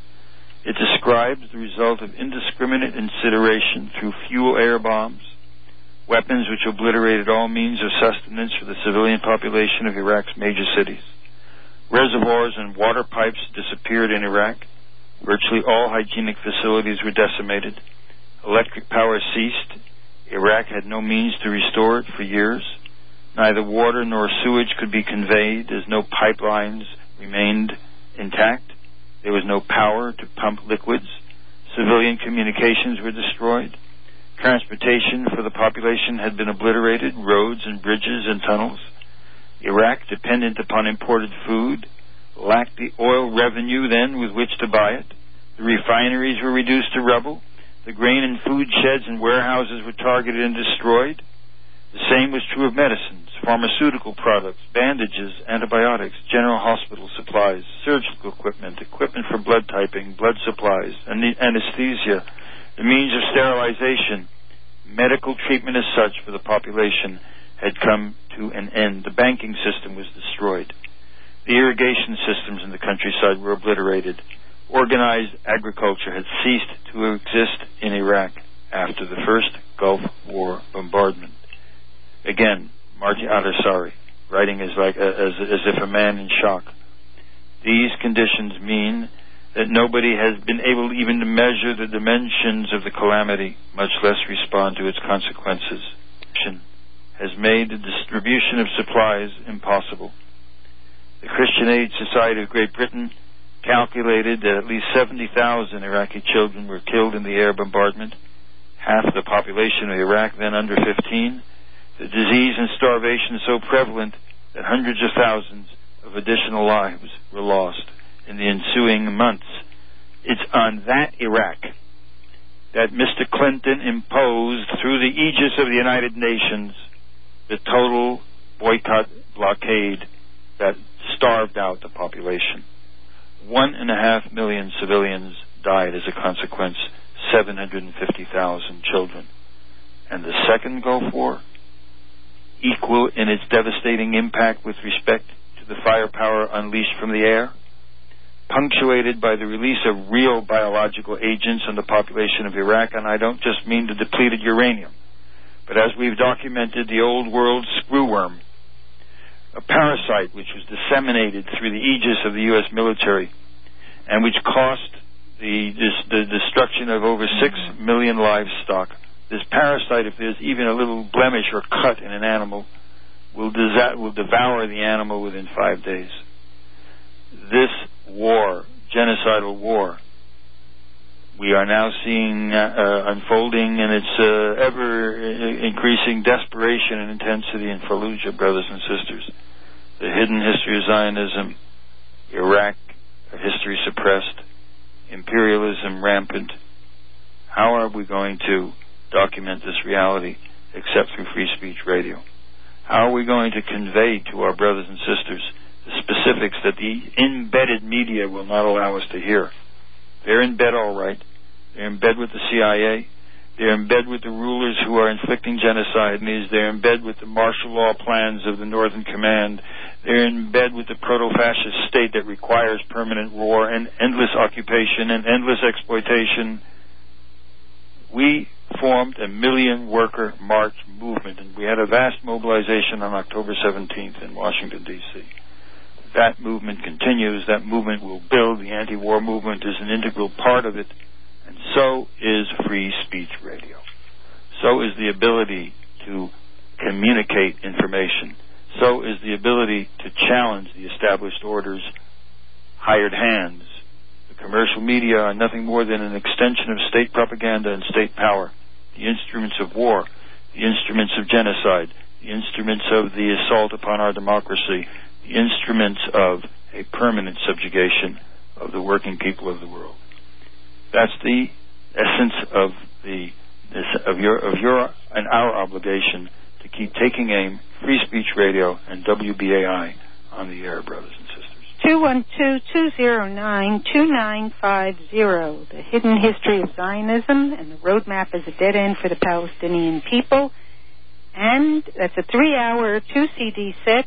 It describes the result of indiscriminate incineration through fuel-air bombs, weapons which obliterated all means of sustenance for the civilian population of Iraq's major cities. Reservoirs and water pipes disappeared in Iraq. Virtually all hygienic facilities were decimated. Electric power ceased. Iraq had no means to restore it for years. Neither water nor sewage could be conveyed, as no pipelines remained intact. There was no power to pump liquids. Civilian communications were destroyed. Transportation for the population had been obliterated, roads and bridges and tunnels. Iraq, dependent upon imported food, lacked the oil revenue then with which to buy it. The refineries were reduced to rubble. The grain and food sheds and warehouses were targeted and destroyed. The same was true of medicines, pharmaceutical products, bandages, antibiotics, general hospital supplies, surgical equipment, equipment for blood typing, blood supplies, anesthesia, the means of sterilization. Medical treatment as such for the population had come to an end. The banking system was destroyed. The irrigation systems in the countryside were obliterated. Organized agriculture had ceased to exist in Iraq after the first Gulf War bombardment. Again, Marty Ahtisaari, writing as if a man in shock. These conditions mean that nobody has been able even to measure the dimensions of the calamity, much less respond to its consequences. Has made the distribution of supplies impossible. The Christian Aid Society of Great Britain calculated that at least 70,000 Iraqi children were killed in the air bombardment, half the population of Iraq then under 15. The disease and starvation so prevalent that hundreds of thousands of additional lives were lost in the ensuing months. It's on that Iraq that Mr. Clinton imposed, through the aegis of the United Nations, the total boycott blockade that starved out the population. 1.5 million civilians died as a consequence, 750,000 children. And the second Gulf War, equal in its devastating impact with respect to the firepower unleashed from the air, punctuated by the release of real biological agents on the population of Iraq, and I don't just mean the depleted uranium, but as we've documented, the old world screwworm, a parasite which was disseminated through the aegis of the U.S. military and which cost the destruction of over 6 million livestock. This parasite, if there's even a little blemish or cut in an animal, will devour the animal within 5 days. This war, genocidal war, we are now seeing unfolding in its ever-increasing desperation and intensity in Fallujah, brothers and sisters. The hidden history of Zionism, Iraq, a history suppressed, imperialism rampant. How are we going to document this reality except through free speech radio? How are we going to convey to our brothers and sisters the specifics that the embedded media will not allow us to hear? They're in bed all right. They're in bed with the CIA. They're in bed with the rulers who are inflicting genocide. They're in bed with the martial law plans of the Northern Command. They're in bed with the proto-fascist state that requires permanent war and endless occupation and endless exploitation. We formed a million-worker march movement, and we had a vast mobilization on October 17th in Washington, D.C. That movement continues. That movement will build. The anti-war movement is an integral part of it, and so is free speech radio. So is the ability to communicate information. So is the ability to challenge the established orders, hired hands. The commercial media are nothing more than an extension of state propaganda and state power. The instruments of war, the instruments of genocide, the instruments of the assault upon our democracy, the instruments of a permanent subjugation of the working people of the world. That's the essence of your and our obligation to keep taking aim, Free Speech Radio and WBAI on the air, brothers and sisters. 212-209-2950, The Hidden History of Zionism and the Roadmap as a Dead End for the Palestinian People. And that's a 3-hour, 2-CD set,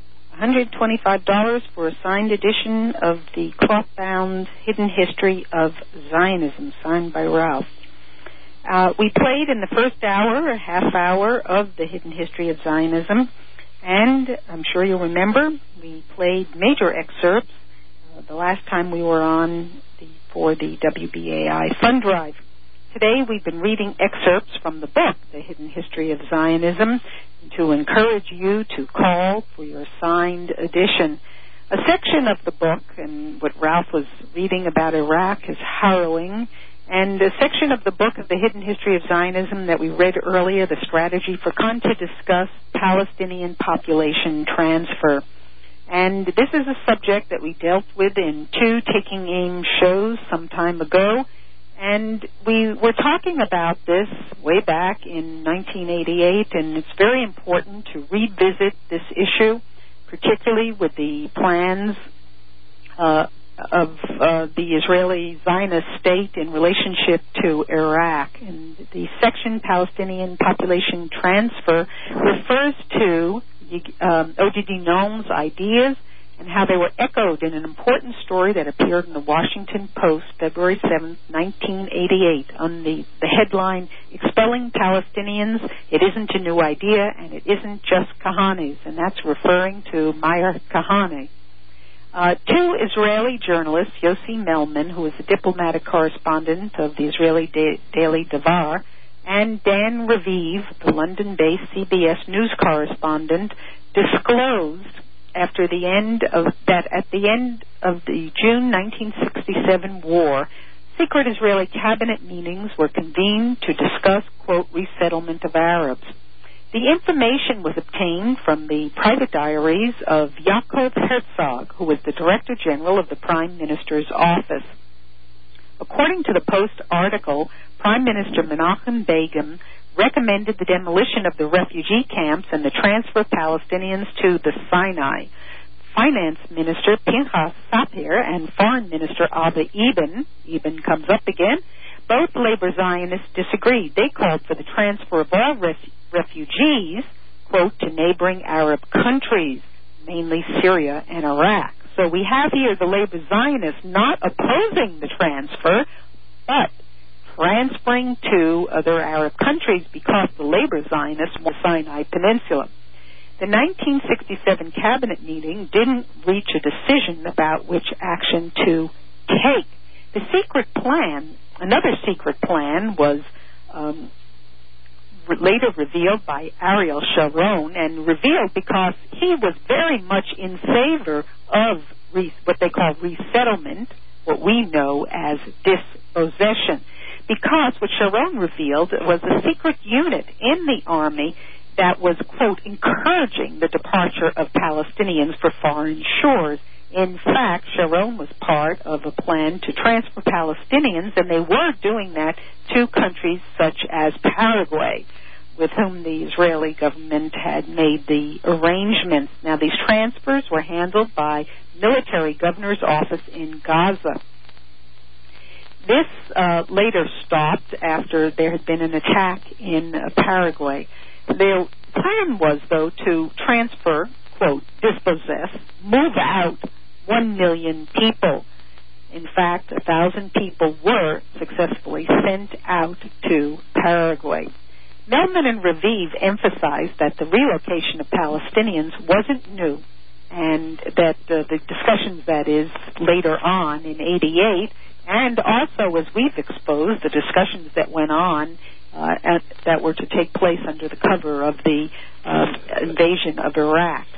$125 for a signed edition of the cloth-bound Hidden History of Zionism, signed by Ralph. We played in the first hour, a half hour of the Hidden History of Zionism, and I'm sure you'll remember, we played major excerpts the last time we were on for the WBAI Fund Drive. Today we've been reading excerpts from the book, The Hidden History of Zionism, to encourage you to call for your signed edition. A section of the book, and what Ralph was reading about Iraq is harrowing, and a section of the book of The Hidden History of Zionism that we read earlier, The Strategy for Khan, to discuss Palestinian population transfer. And this is a subject that we dealt with in 2 Taking Aim shows some time ago, and we were talking about this way back in 1988, and it's very important to revisit this issue, particularly with the plans of the Israeli Zionist state in relationship to Iraq. And the section Palestinian Population Transfer refers to O.G.D. Noam's ideas and how they were echoed in an important story that appeared in the Washington Post, February 7, 1988, on the headline, Expelling Palestinians, It Isn't a New Idea, and It Isn't Just Kahani's, and that's referring to Meir Kahane. 2 Israeli journalists, Yossi Melman, who is the diplomatic correspondent of the Israeli Daily Davar, and Dan Raviv, the London-based CBS news correspondent, disclosed at the end of the June 1967 war, secret Israeli cabinet meetings were convened to discuss, quote, resettlement of Arabs. The information was obtained from the private diaries of Yaakov Herzog, who was the Director General of the Prime Minister's office. According to the Post article, Prime Minister Menachem Begin recommended the demolition of the refugee camps and the transfer of Palestinians to the Sinai. Finance Minister Pinchas Sapir and Foreign Minister Avi Eben comes up again, both labor Zionists disagreed. They called for the transfer of all refugees, quote, to neighboring Arab countries, mainly Syria and Iraq. So we have here the labor Zionists not opposing the transfer, but transferring to other Arab countries because the labor Zionists want the Sinai Peninsula. The 1967 cabinet meeting didn't reach a decision about which action to take. The secret plan, another secret plan, was later revealed by Ariel Sharon, and revealed because he was very much in favor of what they call resettlement, what we know as dispossession. Because what Sharon revealed was a secret unit in the army that was, quote, encouraging the departure of Palestinians for foreign shores. In fact, Sharon was part of a plan to transfer Palestinians, and they were doing that to countries such as Paraguay, with whom the Israeli government had made the arrangements. Now, these transfers were handled by military governor's office in Gaza. This later stopped after there had been an attack in Paraguay. Their plan was, though, to transfer, quote, dispossess, move out 1 million people. In fact, 1,000 people were successfully sent out to Paraguay. Melman and Raviv emphasized that the relocation of Palestinians wasn't new, and that the discussions, that is, later on in 88, and also, as we've exposed, the discussions that went on that were to take place under the cover of the invasion of Iraq.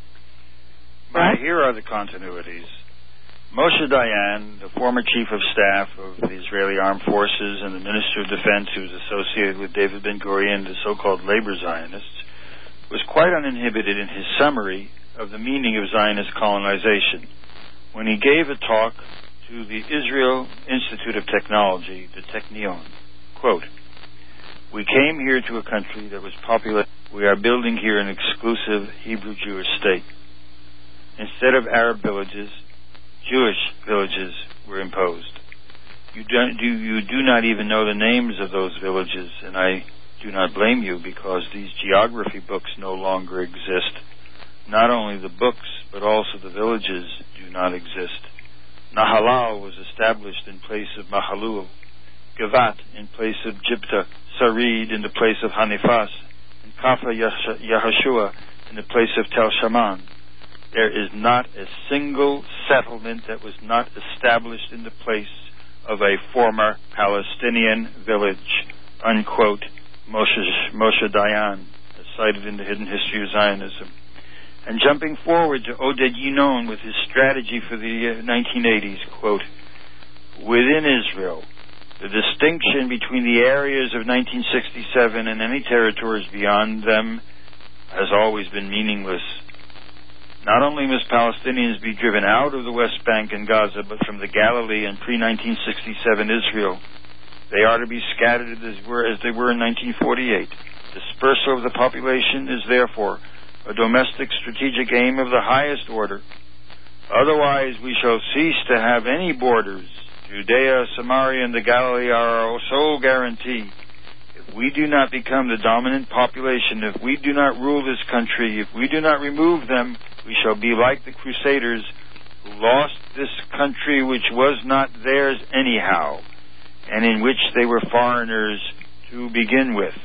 Here are the continuities. Moshe Dayan, the former chief of staff of the Israeli Armed Forces and the Minister of Defense who was associated with David Ben-Gurion, the so-called labor Zionists, was quite uninhibited in his summary of the meaning of Zionist colonization when he gave a talk to the Israel Institute of Technology, the Technion. Quote, "We came here to a country that was populated. We are building here an exclusive Hebrew Jewish state. Instead of Arab villages, Jewish villages were imposed. You do not even know the names of those villages, and I do not blame you because these geography books no longer exist. Not only the books, but also the villages do not exist. Nahalal was established in place of Mahalul, Gavat in place of Jipta, Sarid in the place of Hanifas, and Kafa Yahashua in the place of Tel Shaman. There is not a single settlement that was not established in the place of a former Palestinian village," unquote, Moshe Dayan, as cited in the Hidden History of Zionism. And jumping forward to Oded Yinon with his strategy for the 1980s, quote, "Within Israel, the distinction between the areas of 1967 and any territories beyond them has always been meaningless. Not only must Palestinians be driven out of the West Bank and Gaza, but from the Galilee and pre-1967 Israel. They are to be scattered as they were in 1948. Dispersal of the population is therefore a domestic strategic aim of the highest order. Otherwise, we shall cease to have any borders. Judea, Samaria, and the Galilee are our sole guarantee. If we do not become the dominant population, if we do not rule this country, if we do not remove them, we shall be like the Crusaders who lost this country which was not theirs anyhow, and in which they were foreigners to begin with.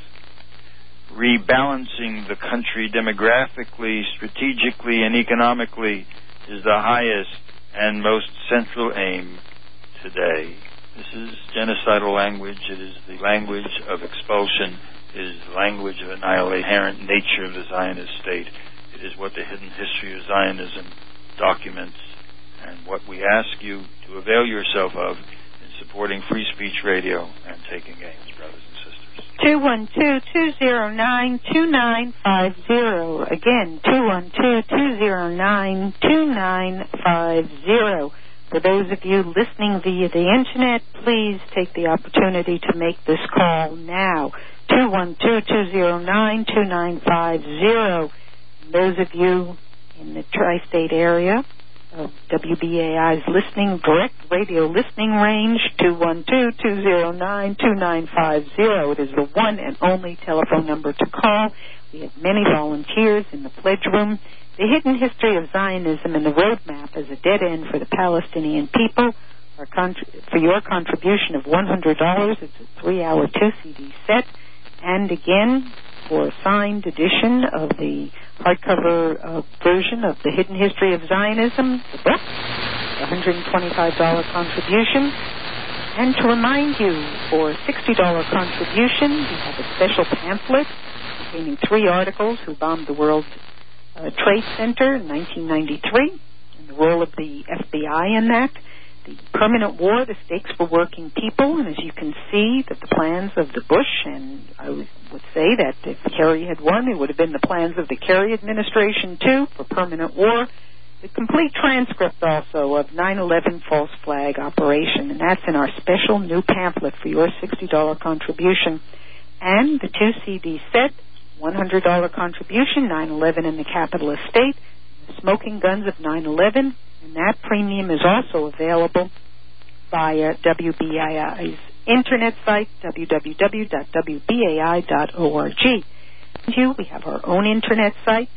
Rebalancing the country demographically, strategically, and economically is the highest and most central aim today." This is genocidal language. It is the language of expulsion. It is the language of annihilation, inherent nature of the Zionist state. It is what the Hidden History of Zionism documents, and what we ask you to avail yourself of in supporting Free Speech Radio and Taking Aims, brothers and sisters. 212-209-2950. Again, 212-209-2950. For those of you listening via the Internet, please take the opportunity to make this call now. 212-209-2950. Those of you in the tri-state area of WBAI's direct radio listening range, 212-209-2950. It is the one and only telephone number to call. We have many volunteers in the pledge room. The Hidden History of Zionism and the Roadmap is a dead end for the Palestinian people. For your contribution of $100, it's a 3-hour 2-CD set. And again, for a signed edition of the hardcover version of The Hidden History of Zionism, the book, $125 contribution. And to remind you, for a $60 contribution, we have a special pamphlet containing 3 articles: Who Bombed the World Trade Center in 1993, and the role of the FBI in that, the permanent war, the stakes for working people, and as you can see, that the plans of the Bush, and I would say that if Kerry had won, it would have been the plans of the Kerry administration too, for permanent war. The complete transcript also of 9/11 false flag operation, and that's in our special new pamphlet for your $60 contribution. And the 2-CD set, $100 contribution, 9/11 in the capital estate, the smoking guns of 9/11, and that premium is also available via WBAI's internet site, www.wbai.org. We have our own internet site,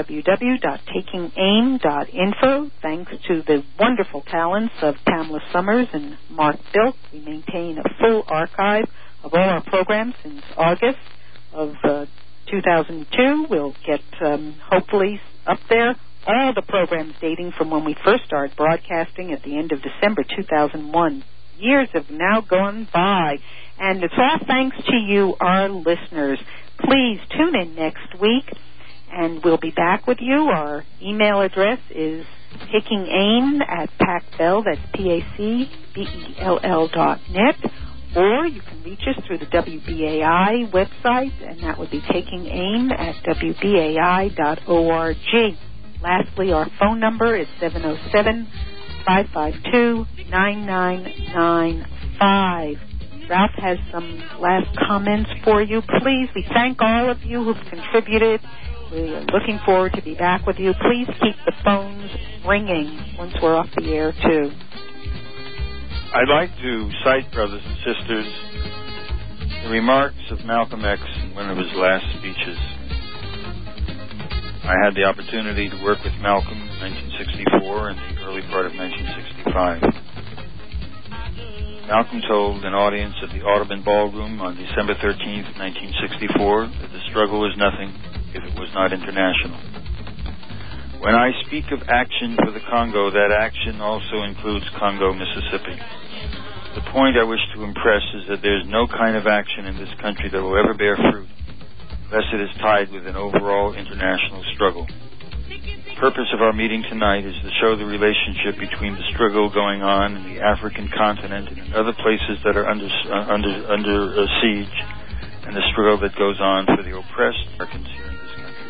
www.takingaim.info. Thanks to the wonderful talents of Pamela Summers and Mark Bilk, we maintain a full archive of all our programs since August of 2002. We'll get, hopefully, up there all the programs dating from when we first started broadcasting at the end of December 2001. Years have now gone by, and it's all thanks to you, our listeners. Please tune in next week, and we'll be back with you. Our email address is takingaim@pacbell, that's PACBELL.net, or you can reach us through the WBAI website, and that would be takingaim@WBAI.org. Lastly, our phone number is 707-552-9995. Ralph has some last comments for you. Please, we thank all of you who've contributed. We are looking forward to be back with you. Please keep the phones ringing once we're off the air, too. I'd like to cite, brothers and sisters, the remarks of Malcolm X in one of his last speeches. I had the opportunity to work with Malcolm in 1964 and the early part of 1965. Malcolm told an audience at the Audubon Ballroom on December 13th, 1964, that the struggle is nothing if it was not international. When I speak of action for the Congo, that action also includes Congo, Mississippi. The point I wish to impress is that there is no kind of action in this country that will ever bear fruit unless it is tied with an overall international struggle. The purpose of our meeting tonight is to show the relationship between the struggle going on in the African continent and in other places that are under siege, and the struggle that goes on for the oppressed Americans here in this country.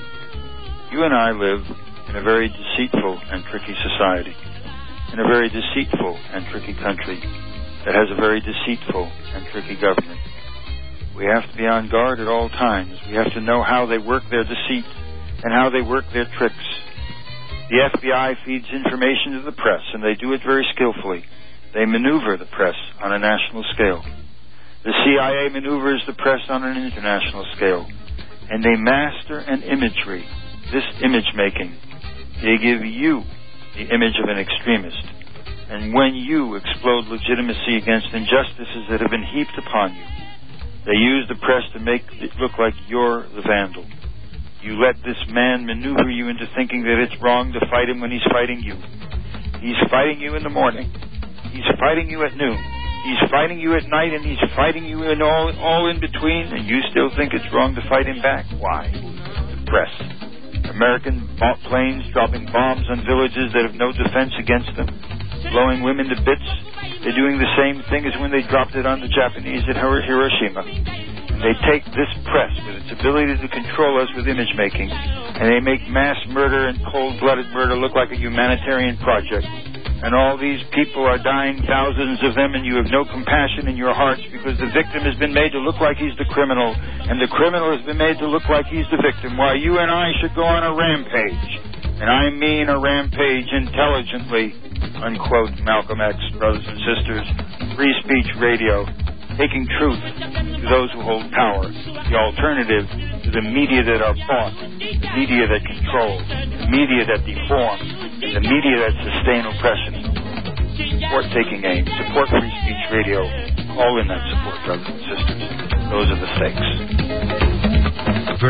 You and I live in a very deceitful and tricky society, in a very deceitful and tricky country that has a very deceitful and tricky government. We have to be on guard at all times. We have to know how they work their deceit and how they work their tricks. The FBI feeds information to the press, and they do it very skillfully. They maneuver the press on a national scale. The CIA maneuvers the press on an international scale. And they master an imagery, this image making. They give you the image of an extremist. And when you explode legitimacy against injustices that have been heaped upon you, they use the press to make it look like you're the vandal. You let this man maneuver you into thinking that it's wrong to fight him when he's fighting you. He's fighting you in the morning. He's fighting you at noon. He's fighting you at night, and he's fighting you in all in between, and you still think it's wrong to fight him back? Why? The press. American planes dropping bombs on villages that have no defense against them, blowing women to bits. They're doing the same thing as when they dropped it on the Japanese at Hiroshima. They take this press with its ability to control us with image making, and they make mass murder and cold-blooded murder look like a humanitarian project. And all these people are dying, thousands of them, and you have no compassion in your hearts because the victim has been made to look like he's the criminal, and the criminal has been made to look like he's the victim, while you and I should go on a rampage. And I mean a rampage intelligently, unquote, Malcolm X, brothers and sisters. Free Speech Radio, taking truth to those who hold power, the alternative to the media that are bought, the media that control, the media that deform, and the media that sustain oppression. Support Taking Aim, support Free Speech Radio, all in that support, brothers and sisters. Those are the stakes.